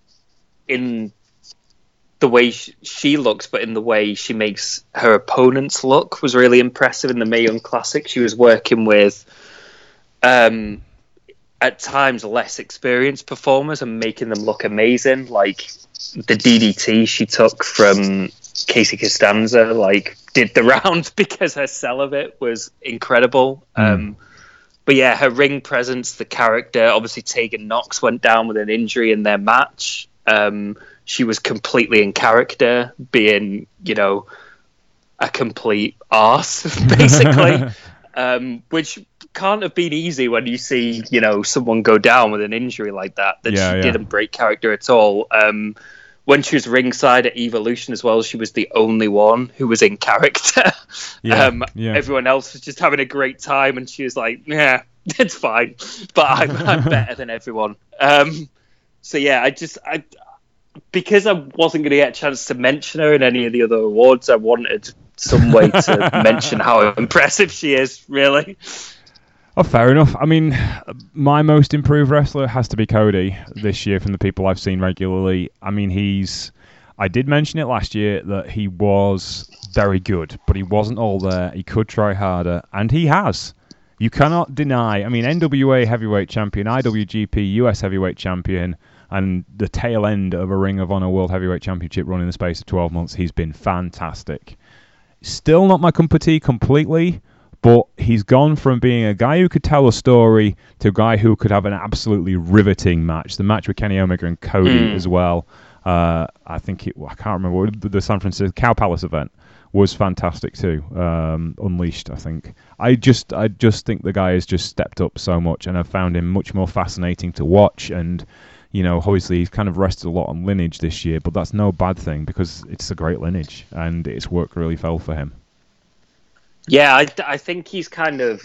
in the way she, she looks, but in the way she makes her opponents look, was really impressive in the Mae Young Classic. She was working with, um, at times, less experienced performers and making them look amazing. Like the D D T she took from Casey Costanza, like did the round because her sell of it was incredible. Mm. Um, but yeah, her ring presence, the character. Obviously, Tegan Nox went down with an injury in their match. Um, she was completely in character, being, you know, a complete arse, basically. um, which can't have been easy when you see, you know, someone go down with an injury like that, that Yeah, she yeah. didn't break character at all. Um, when she was ringside at Evolution as well, she was the only one who was in character. Yeah, um, yeah. Everyone else was just having a great time, and she was like, yeah, it's fine, but I'm, I'm better than everyone. Um, so yeah, I just, I, because I wasn't going to get a chance to mention her in any of the other awards, I wanted some way to mention how impressive she is, really. Oh, fair enough. I mean, my most improved wrestler has to be Cody this year from the people I've seen regularly. I mean, he's... I did mention it last year that he was very good, but he wasn't all there. He could try harder, and he has. You cannot deny... I mean, N W A Heavyweight Champion, I W G P U S Heavyweight Champion, and the tail end of a Ring of Honor World Heavyweight Championship run in the space of twelve months. He's been fantastic. Still not my cup of tea completely, but he's gone from being a guy who could tell a story to a guy who could have an absolutely riveting match. The match with Kenny Omega and Cody Mm. as well. Uh, I think it, I can't remember what, the San Francisco Cow Palace event was fantastic too. Um, Unleashed, I think. I just, I just think the guy has just stepped up so much, and I've found him much more fascinating to watch. And you know, obviously he's kind of rested a lot on lineage this year, but that's no bad thing because it's a great lineage and it's worked really well for him. Yeah, I, I think he's kind of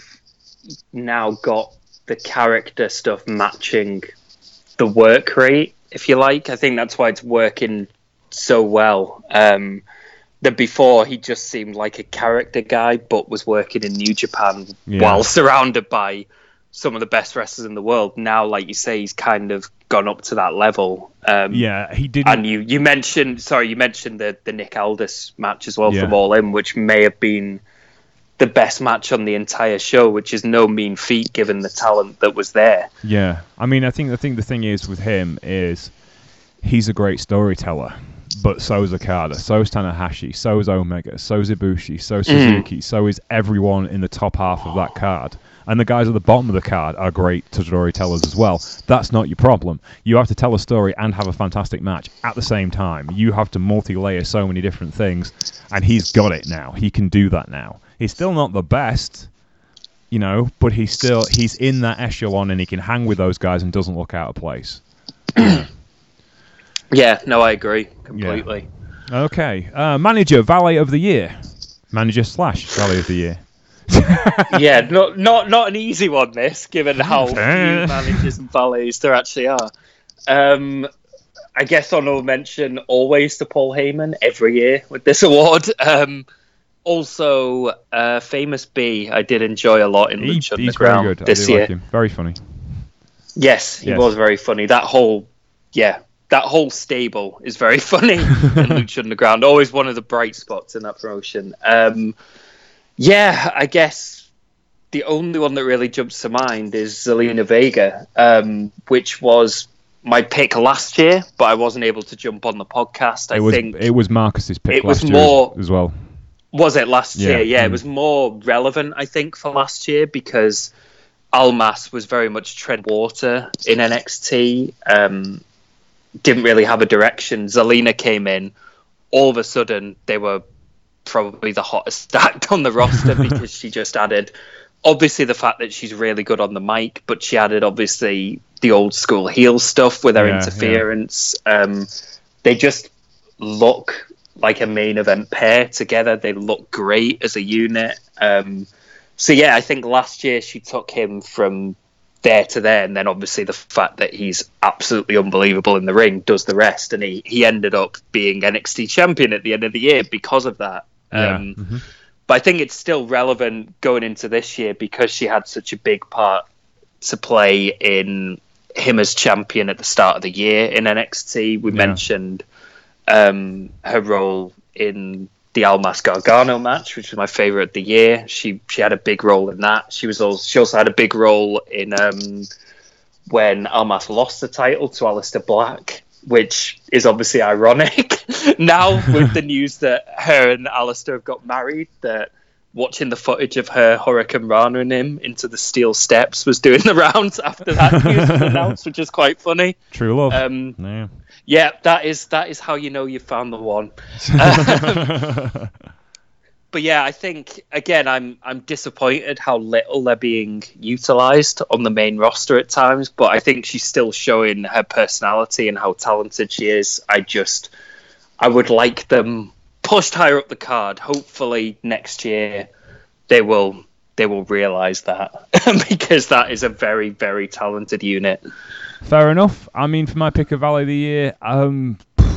now got the character stuff matching the work rate, if you like. I think that's why it's working so well. Um, that before he just seemed like a character guy, but was working in New Japan Yeah. while surrounded by some of the best wrestlers in the world. Now, like you say, he's kind of gone up to that level. Um, Yeah, he didn't. And you, you mentioned, sorry, you mentioned the, the Nick Aldis match as well Yeah. from All In, which may have been the best match on the entire show, which is no mean feat given the talent that was there. Yeah, I mean, I think the thing the thing is with him is he's a great storyteller, but so is Okada, so is Tanahashi, so is Omega, so is Ibushi, so is Suzuki, mm. so is everyone in the top half of that card. And the guys at the bottom of the card are great storytellers as well. That's not your problem. You have to tell a story and have a fantastic match at the same time. You have to multi-layer so many different things, and he's got it now. He can do that now. He's still not the best, you know, but he's still he's in that echelon and he can hang with those guys and doesn't look out of place. Yeah, no, I agree completely. Yeah. Okay, uh, manager, valet of the year, manager slash valet of the year. Yeah, not not not an easy one. This, given how few managers and valets there actually are. Um, I guess honorable mention always to Paul Heyman every year with this award. Um, Also, uh, Famous B, I did enjoy a lot in he, Lucha He's very Underground good. this I do year. like him. Very funny. Yes, he Yes. was very funny. That whole, yeah, that whole stable is very funny in Lucha Underground. Always one of the bright spots in that promotion. Um, yeah, I guess the only one that really jumps to mind is Zelina Vega, um, which was my pick last year, but I wasn't able to jump on the podcast. I it was, think it was Marcus's pick it last was year more, as well. Was it last Yeah. year? Yeah, Mm. it was more relevant, I think, for last year because Almas was very much tread water in N X T. Um, didn't really have a direction. Zelina came in. All of a sudden, they were probably the hottest act on the roster because she just added, obviously, the fact that she's really good on the mic, but she added, obviously, the old school heel stuff with her Yeah, interference. Yeah. Um, they just look like a main event pair together. They look great as a unit. Um, so yeah, I think last year she took him from there to there, and then obviously the fact that he's absolutely unbelievable in the ring does the rest, and he, he ended up being N X T champion at the end of the year because of that. Yeah. Um, Mm-hmm. But I think it's still relevant going into this year because she had such a big part to play in him as champion at the start of the year in N X T. We Yeah. mentioned um, her role in the Almas Gargano match, which was my favorite of the year. She she had a big role in that. She was also she also had a big role in um, when Almas lost the title to Aleister Black, which is obviously ironic now with the news that her and Aleister have got married. That watching the footage of her Hurricane Ranaing him into the steel steps was doing the rounds after that news was announced, which is quite funny. True love. Um, yeah. Yeah, that is that is how you know you found the one. Um, but yeah, I think again, I'm I'm disappointed how little they're being utilised on the main roster at times. But I think she's still showing her personality and how talented she is. I just, I would like them pushed higher up the card. Hopefully next year they will they will realise that because that is a very very talented unit. Fair enough. I mean, for my pick of Valley of the Year, um,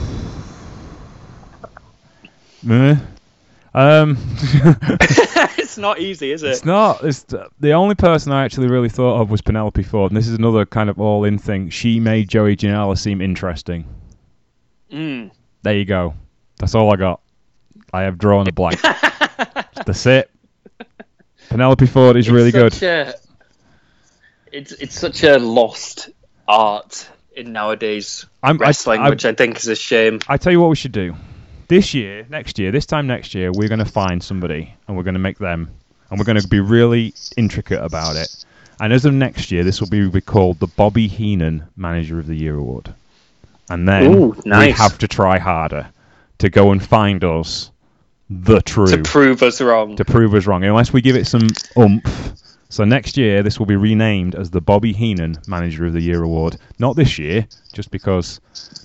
meh. Um, it's not easy, is it? It's not. It's the only person I actually really thought of was Penelope Ford, and this is another kind of all-in thing. She made Joey Janela seem interesting. Mm. There you go. That's all I got. I have drawn a blank. That's it. Penelope Ford is it's really good. A, it's it's such a lost art in nowadays I'm, wrestling, I, I, which I think is a shame. I tell you what we should do. This year, next year, this time next year, we're going to find somebody and we're going to make them, and we're going to be really intricate about it. And as of next year, this will be called the Bobby Heenan Manager of the Year Award. And then Ooh, nice. we have to try harder to go and find us the true. To prove us wrong. To prove us wrong, unless we give it some oomph. So next year, this will be renamed as the Bobby Heenan Manager of the Year Award. Not this year, just because...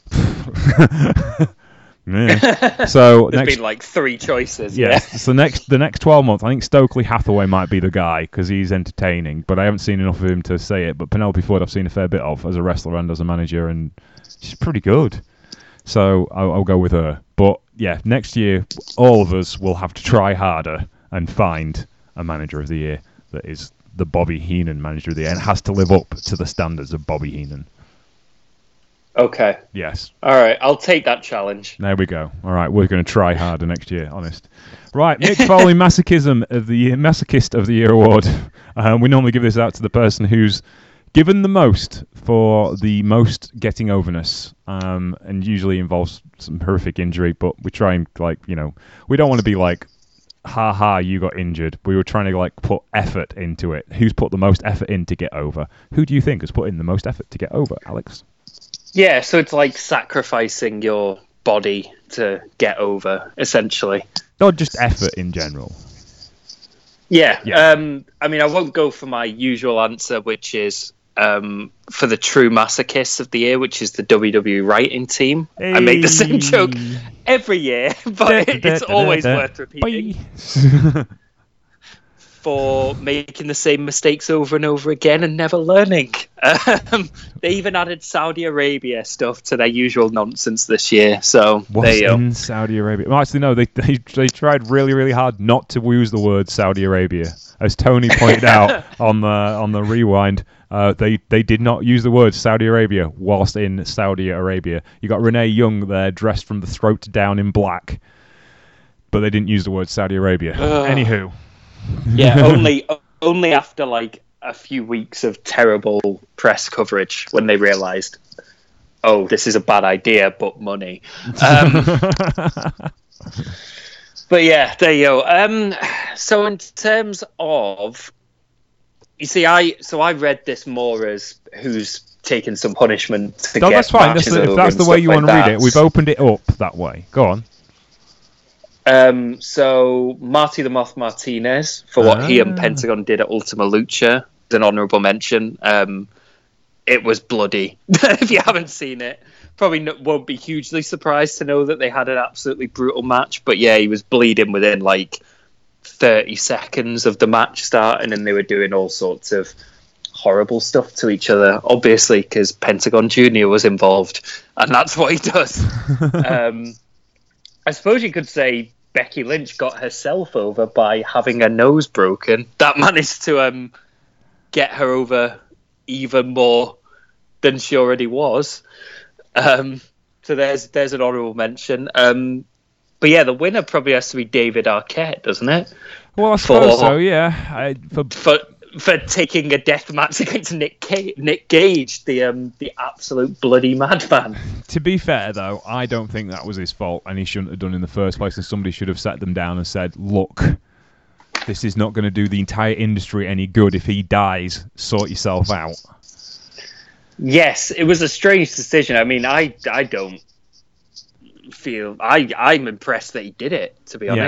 Yeah. So there's next, been like three choices. Yeah. yeah. So next, the next twelve months, I think Stokely Hathaway might be the guy because he's entertaining, but I haven't seen enough of him to say it. But Penelope Ford, I've seen a fair bit of as a wrestler and as a manager, and she's pretty good. So I'll, I'll go with her. But yeah, next year, all of us will have to try harder and find a manager of the year that is the Bobby Heenan Manager of the Year and has to live up to the standards of Bobby Heenan. Okay. Yes. All right, I'll take that challenge. There we go. All right, we're going to try harder next year, honest. Right, Mick Foley Masochism of the year, Masochist of the Year Award. Um, we normally give this out to the person who's given the most for the most getting overness, um, and usually involves some horrific injury, but we try and, like, you know, we don't want to be like, ha ha, you got injured. We were trying to, like, put effort into it. Who's put the most effort in to get over? Who do you think has put in the most effort to get over, Alex? Yeah, so it's like sacrificing your body to get over, essentially. Not just effort in general. Yeah, yeah. Um, I mean, I won't go for my usual answer, which is um, for the true masochists of the year, which is the W W E writing team. Hey. I make the same joke every year, but it's always worth repeating. For making the same mistakes over and over again and never learning. Um, they even added Saudi Arabia stuff to their usual nonsense this year. So What's there you in go. Saudi Arabia? Well, actually, no. They, they they tried really really hard not to use the word Saudi Arabia, as Tony pointed out on the on the rewind. Uh, they they did not use the word Saudi Arabia whilst in Saudi Arabia. You got Renee Young there, dressed from the throat down in black, but they didn't use the word Saudi Arabia. Ugh. Anywho. Yeah, only only after like a few weeks of terrible press coverage when they realised, oh, this is a bad idea, but money. Um, but yeah, there you go. Um, so in terms of, you see, I so I read this more as who's taken some punishment to no, get that's fine. That's the, if that's the way you like want to that. read it, we've opened it up that way. Go on. Um, so Marty the Moth Martinez for what ah. he and Pentagon did at Ultima Lucha is an honourable mention. Um, it was bloody. If you haven't seen it, probably no, won't be hugely surprised to know that they had an absolutely brutal match. But yeah, he was bleeding within like thirty seconds of the match starting, and they were doing all sorts of horrible stuff to each other, obviously because Pentagon Junior was involved, and that's what he does. um, I suppose you could say Becky Lynch got herself over by having her nose broken. That managed to um, get her over even more than she already was. Um, so there's there's an honourable mention. Um, but yeah, the winner probably has to be David Arquette, doesn't it? Well, I suppose for, so, yeah. I, for... for for taking a death match against Nick Ga- Nick Gage, the um, the absolute bloody madman. To be fair, though, I don't think that was his fault, and he shouldn't have done in the first place, and somebody should have sat them down and said, look, this is not going to do the entire industry any good. If he dies, sort yourself out. Yes, it was a strange decision. I mean, I, I don't feel... I, I'm impressed that he did it, to be honest. Yeah.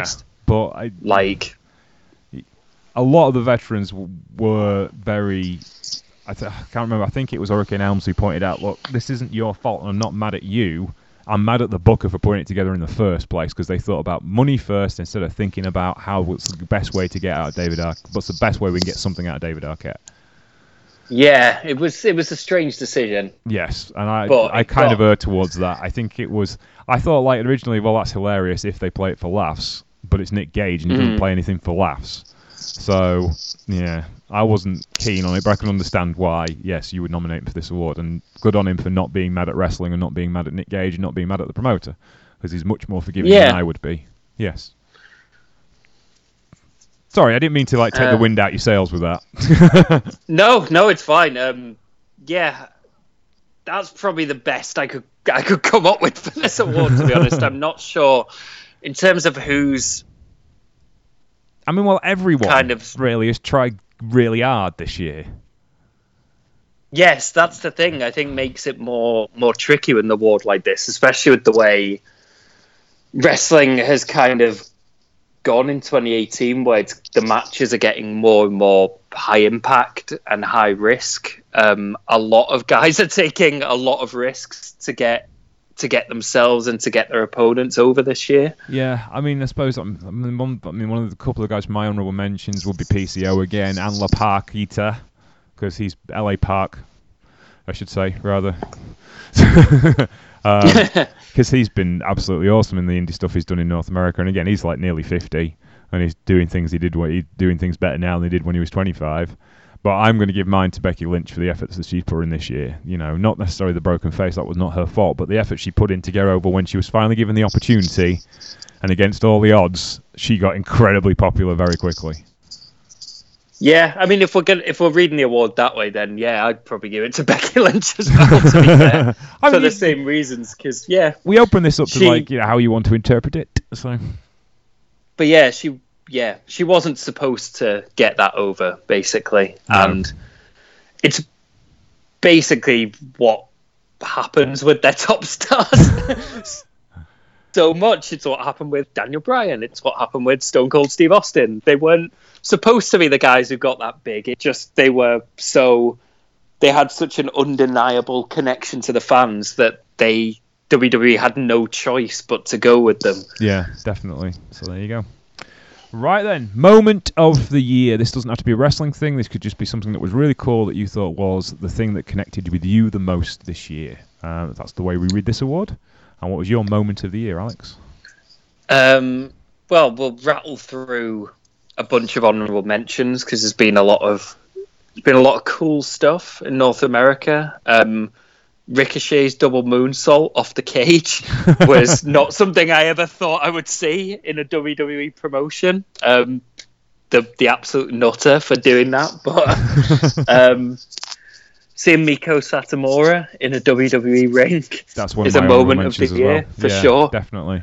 but I like a lot of the veterans w- were very. I, th- I can't remember. I think it was Hurricane Elms who pointed out, look, this isn't your fault, and I'm not mad at you. I'm mad at the booker for putting it together in the first place because they thought about money first instead of thinking about how what's the best way to get out of David Ar- what's the best way we can get something out of David Arquette. Yeah, it was it was a strange decision. Yes, and I But I it kind got- of err towards that. I think it was. I thought like originally, well, that's hilarious if they play it for laughs, but it's Nick Gage and he doesn't Mhm. play anything for laughs. So yeah, I wasn't keen on it, but I can understand why. Yes, you would nominate him for this award, and good on him for not being mad at wrestling and not being mad at Nick Gage and not being mad at the promoter, because he's much more forgiving Yeah. than I would be. Yes. Sorry, I didn't mean to like take Uh, the wind out your sails with that. No, no, it's fine. Um, yeah, that's probably the best I could I could come up with for this award. To be honest, I'm not sure in terms of who's. I mean, well, everyone Kind of- really has tried really hard this year. Yes, that's the thing. I think makes it more more tricky with an award like this, especially with the way wrestling has kind of gone in twenty eighteen, where it's, the matches are getting more and more high impact and high risk. Um, a lot of guys are taking a lot of risks to get to get themselves and to get their opponents over this year. Yeah, I mean, I suppose um, I mean, one, I mean, one of the couple of guys from my honourable mentions would be P C O again, and La Parkita, because he's L A Park, I should say, rather. Because he's been absolutely awesome in the indie stuff he's done in North America, and again, he's like nearly fifty, and he's doing things he did when he's doing things better now than he did when he was twenty-five. But I'm going to give mine to Becky Lynch for the efforts that she's put in this year. You know, not necessarily the broken face, that was not her fault, but the effort she put in to get over when she was finally given the opportunity, and against all the odds, she got incredibly popular very quickly. Yeah, I mean, if we're gonna, if we're reading the award that way, then yeah, I'd probably give it to Becky Lynch as well. To be fair, I for mean, the same reasons, because yeah, we open this up to She- like, you know, how you want to interpret it. So but yeah, she yeah she wasn't supposed to get that over, basically, No. and it's basically what happens with their top stars. So much. It's what happened with Daniel Bryan. It's what happened with Stone Cold Steve Austin. They weren't supposed to be the guys who got that big. It just they were so they had such an undeniable connection to the fans that they W W E had no choice but to go with them. yeah, definitely. So there you go. Right then, moment of the year. This doesn't have to be a wrestling thing. This could just be something that was really cool that you thought was the thing that connected with you the most this year. Uh, that's the way we read this award. And what was your moment of the year, Alex? Um, well, we'll rattle through a bunch of honourable mentions because there's been a lot of there's been a lot of cool stuff in North America. Um, Ricochet's double moonsault off the cage was not something I ever thought I would see in a W W E promotion. Um, the the absolute nutter for doing that, but um, seeing Miko Satomura in a W W E ring That's one is of a my honourable moment of the mentions as year well. for Yeah, sure. Definitely.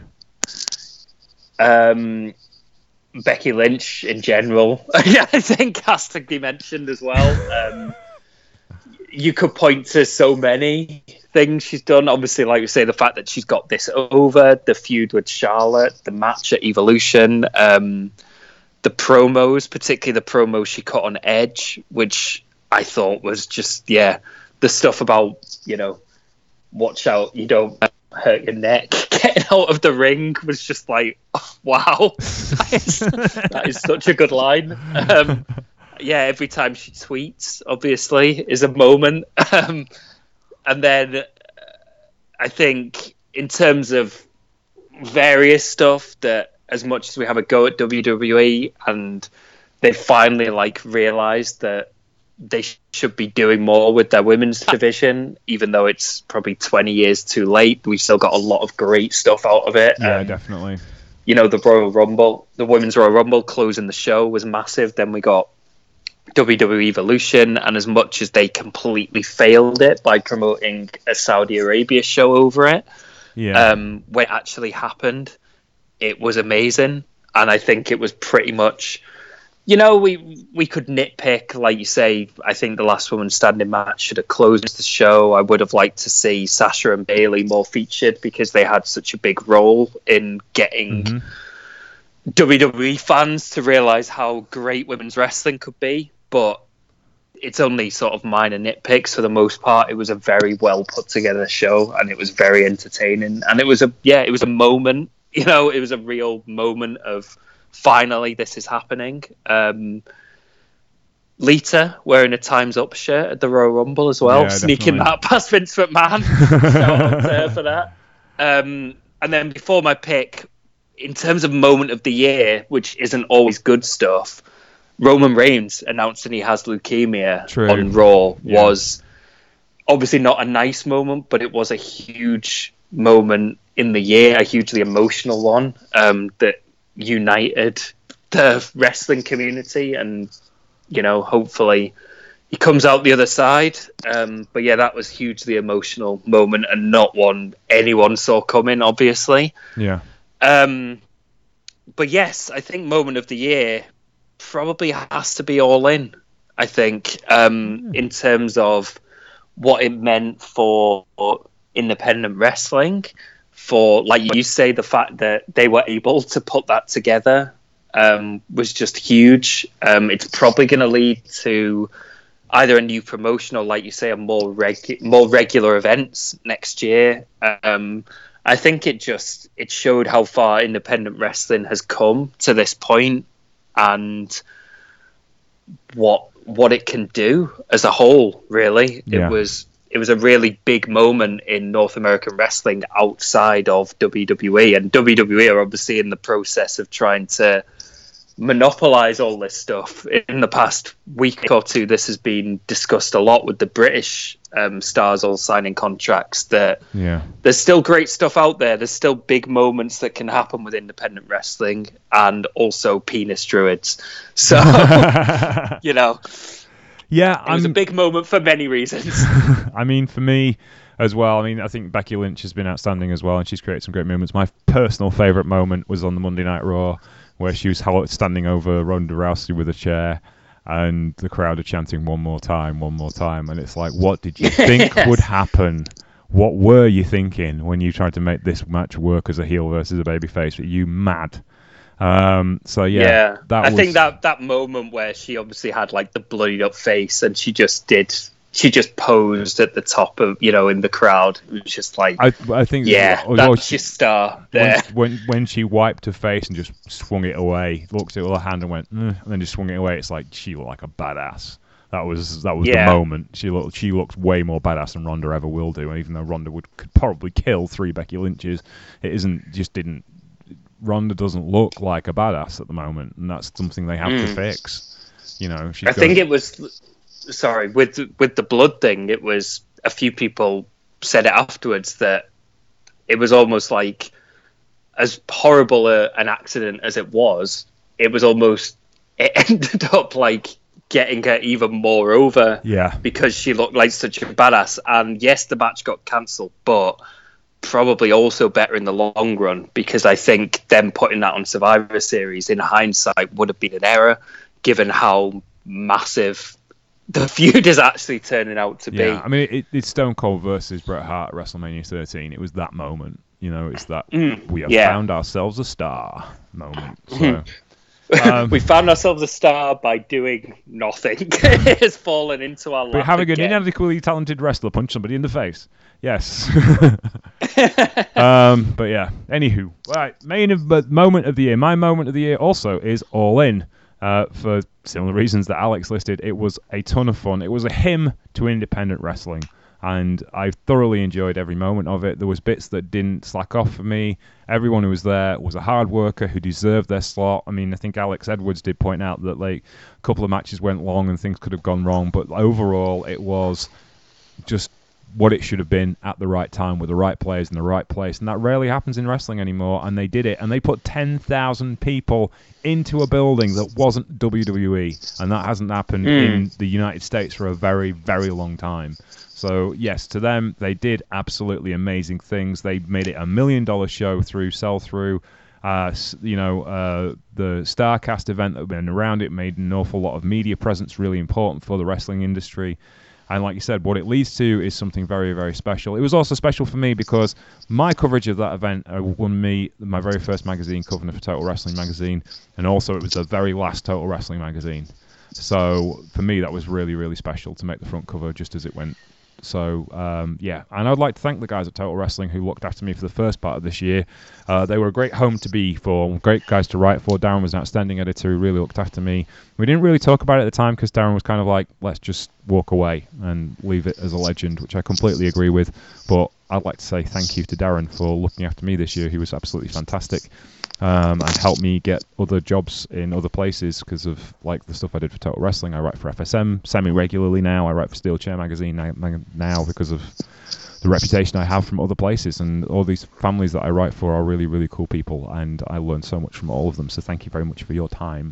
Um, Becky Lynch in general, I think, has to be mentioned as well. Um, you could point to so many things she's done. Obviously, like you say, the fact that she's got this over, the feud with Charlotte, the match at Evolution, um, the promos, particularly the promo she cut on Edge, which I thought was just, yeah, the stuff about, you know, watch out, you don't hurt your neck. Getting out of the ring was just like, oh, wow, that is, that is such a good line. Um, yeah, every time she tweets, obviously, is a moment. Um, and then uh, I think in terms of various stuff that as much as we have a go at W W E and they finally like realized that they sh- should be doing more with their women's division, even though it's probably twenty years too late. We've still got a lot of great stuff out of it. Yeah, Um, definitely. you know, the Royal Rumble, the Women's Royal Rumble closing the show was massive. Then we got W W E Evolution, and as much as they completely failed it by promoting a Saudi Arabia show over it, Yeah. um, when it actually happened, it was amazing. And I think it was pretty much, you know, we we could nitpick, like you say. I think the last woman standing match should have closed the show. I would have liked to see Sasha and Bayley more featured because they had such a big role in getting Mhm. W W E fans to realize how great women's wrestling could be, but it's only sort of minor nitpicks for the most part. It was a very well put together show, and it was very entertaining. And it was a yeah, it was a moment. You know, it was a real moment of finally this is happening. Um, Lita wearing a Time's Up shirt at the Royal Rumble as well, Yeah, sneaking definitely. that past Vince McMahon. Shout out to her for that. Um, and then before my pick, in terms of moment of the year, which isn't always good stuff, Roman Reigns announcing he has leukemia True. on Raw Yeah. was obviously not a nice moment, but it was a huge moment in the year, a hugely emotional one um, that united the wrestling community, and you know, hopefully he comes out the other side. Um, but yeah, that was hugely emotional moment, and not one anyone saw coming, obviously. Yeah. Um, but yes, I think moment of the year probably has to be All In. I think um, in terms of what it meant for independent wrestling, for, like you say, the fact that they were able to put that together um, was just huge. Um, it's probably going to lead to either a new promotion or, like you say, a more regu- more regular events next year. Um, I think it just it showed how far independent wrestling has come to this point, and what what it can do as a whole. Really, Yeah. it was it was a really big moment in North American wrestling outside of W W E, and W W E are obviously in the process of trying to monopolize all this stuff. In the past week or two, this has been discussed a lot with the British um, stars all signing contracts. That Yeah. there's still great stuff out there. There's still big moments that can happen with independent wrestling, and also penis druids. So you know, Yeah. it was I'm, a big moment for many reasons. I mean, for me as well, I mean, I think Becky Lynch has been outstanding as well, and she's created some great moments. My personal favourite moment was on the Monday Night Raw, where she was hel- standing over Ronda Rousey with a chair, and the crowd are chanting "one more time, one more time," and it's like, what did you think Yes. would happen? What were you thinking when you tried to make this match work as a heel versus a babyface? Are you mad? Um, so yeah, Yeah, that I was, think that that moment where she obviously had like the bloodied up face, and she just did, she just posed at the top of, you know, in the crowd. It was just like, I, I think yeah, as well, that's she- your star when, there. when when she wiped her face and just swung it away, looked at her hand and went, "Mm," and then just swung it away. It's like she looked like a badass. That was that was Yeah. the moment. She looked she looked way more badass than Ronda ever will do. And even though Ronda would could probably kill three Becky Lynches, it isn't just didn't. Ronda doesn't look like a badass at the moment, and that's something they have to Mm. fix. You know, she's I think it was, sorry, with with the blood thing, it was a few people said it afterwards that it was almost like, as horrible a, an accident as it was, it was almost, it ended up like getting her even more over yeah. because she looked like such a badass. And yes, the match got cancelled, but probably also better in the long run, because I think them putting that on Survivor Series in hindsight would have been an error, given how massive the feud is actually turning out to Yeah, be. I mean, it, it's Stone Cold versus Bret Hart at WrestleMania thirteen. It was that moment. You know, it's that Mm, we have yeah. found ourselves a star moment. So, um, We found ourselves a star by doing nothing. It has fallen into our lap but having an again. inadequately talented wrestler punch somebody in the face. Yes. um, but yeah, anywho. Right, main of, but moment of the year. My moment of the year also is All In. Uh, for similar reasons that Alex listed, it was a ton of fun. It was a hymn to independent wrestling, and I thoroughly enjoyed every moment of it. There was bits that didn't slack off for me. Everyone who was there was a hard worker who deserved their slot. I mean, I think Alex Edwards did point out that like a couple of matches went long and things could have gone wrong, but overall it was just what it should have been at the right time with the right players in the right place, and that rarely happens in wrestling anymore. And they did it, and they put ten thousand people into a building that wasn't W W E, and that hasn't happened Mm. in the United States for a very, very long time. So yes, to them, they did absolutely amazing things. They made it a million dollar show through sell through. Uh, s- you know, uh, the Starcast event that went around it made an awful lot of media presence really important for the wrestling industry. And like you said, what it leads to is something very, very special. It was also special for me because my coverage of that event uh, won me my very first magazine cover for Total Wrestling Magazine, and also it was the very last Total Wrestling Magazine. So for me, that was really, really special to make the front cover just as it went. So, um, yeah, and I'd like to thank the guys at Total Wrestling who looked after me for the first part of this year. Uh, they were a great home to be for, great guys to write for. Darren was an outstanding editor who really looked after me. We didn't really talk about it at the time because Darren was kind of like, let's just walk away and leave it as a legend, which I completely agree with. But I'd like to say thank you to Darren for looking after me this year. He was absolutely fantastic. Um, and helped me get other jobs in other places because of like the stuff I did for Total Wrestling. I write for F S M semi-regularly now. I write for Steel Chair Magazine now, now because of the reputation I have from other places. And all these families that I write for are really, really cool people. And I learned so much from all of them. So thank you very much for your time.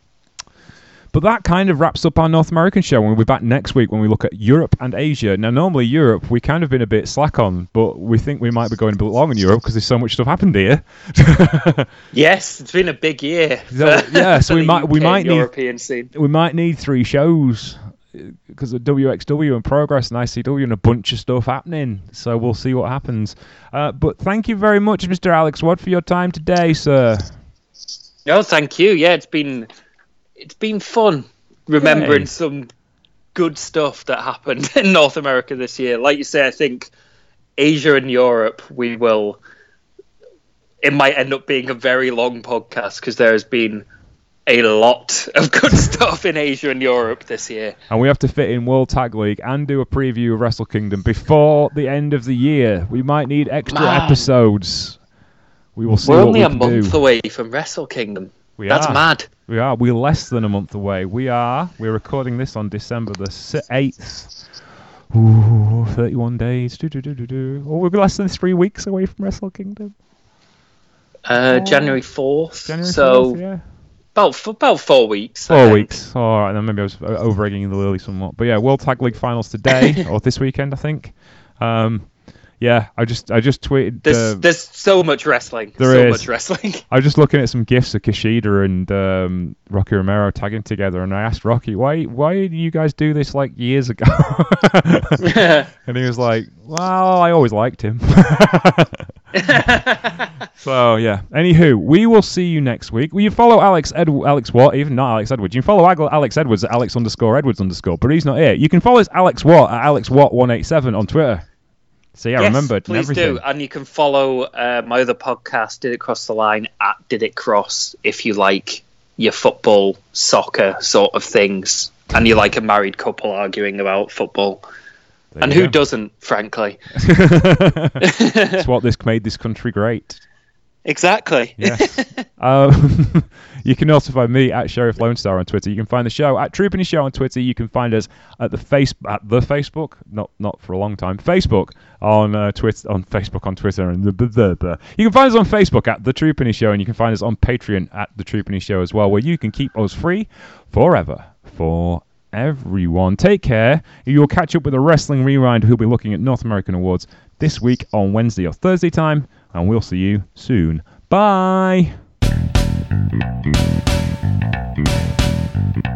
But that kind of wraps up our North American show. We'll be back next week when we look at Europe and Asia. Now, normally Europe, we kind of been a bit slack on, but we think we might be going a bit long in Europe because there's so much stuff happened here. Yes, it's been a big year. So, yeah, so we might we might need European scene. we might need three shows because of W X W and Progress and I C W and a bunch of stuff happening. So we'll see what happens. Uh, but thank you very much, Mister Alex Watt, for your time today, sir. No, thank you. Yeah, it's been. It's been fun remembering Yay. some good stuff that happened in North America this year. Like you say, I think Asia and Europe, we will... It might end up being a very long podcast because there has been a lot of good stuff in Asia and Europe this year. And we have to fit in World Tag League and do a preview of Wrestle Kingdom before the end of the year. We might need extra Man. episodes. We will see We're what only we a can month do. away from Wrestle Kingdom. We That's are. mad. We are. We're less than a month away. We are. We're recording this on December the eighth. Ooh, thirty-one days. Do, do, do, do, do. Oh, we're less than three weeks away from Wrestle Kingdom. Uh, Oh. January fourth. January so fourth, yeah. about, f- about four weeks. I Four think. weeks. All right, then maybe I was over-egging the lily somewhat. But yeah, World Tag League finals today, or this weekend, I think. Um, yeah, I just I just tweeted... There's, uh, there's so much wrestling. there so is. much wrestling. I was just looking at some gifs of Kushida and um, Rocky Romero tagging together, and I asked Rocky, why why did you guys do this like years ago? And he was like, well, I always liked him. So, yeah. Anywho, we will see you next week. Will you follow Alex Ed- Alex Watt? Even not Alex Edwards. You can follow Ag- Alex Edwards at Alex underscore Edwards underscore, but he's not here. You can follow us Alex Watt at Alex Watt one eight seven on Twitter. See, I yes, remembered please everything. do. And you can follow uh, my other podcast, Did It Cross the Line, at Did It Cross, if you like your football, soccer sort of things, and you like a married couple arguing about football. There And you who go. doesn't, frankly? It's what this made this country great. Exactly. Yes. um, you can also find me at Sheriff Lone Star on Twitter. You can find the show at Troopany Show on Twitter. You can find us at the face at the Facebook, not not for a long time. Facebook on uh, Twitter, on Facebook, on Twitter, and the, the, the, the. You can find us on Facebook at the Troopany Show, and you can find us on Patreon at the Troopany Show as well, where you can keep us free forever for everyone. Take care. You'll catch up with a Wrestling Rewind who'll be looking at North American Awards this week on Wednesday or Thursday time, and we'll see you soon. Bye.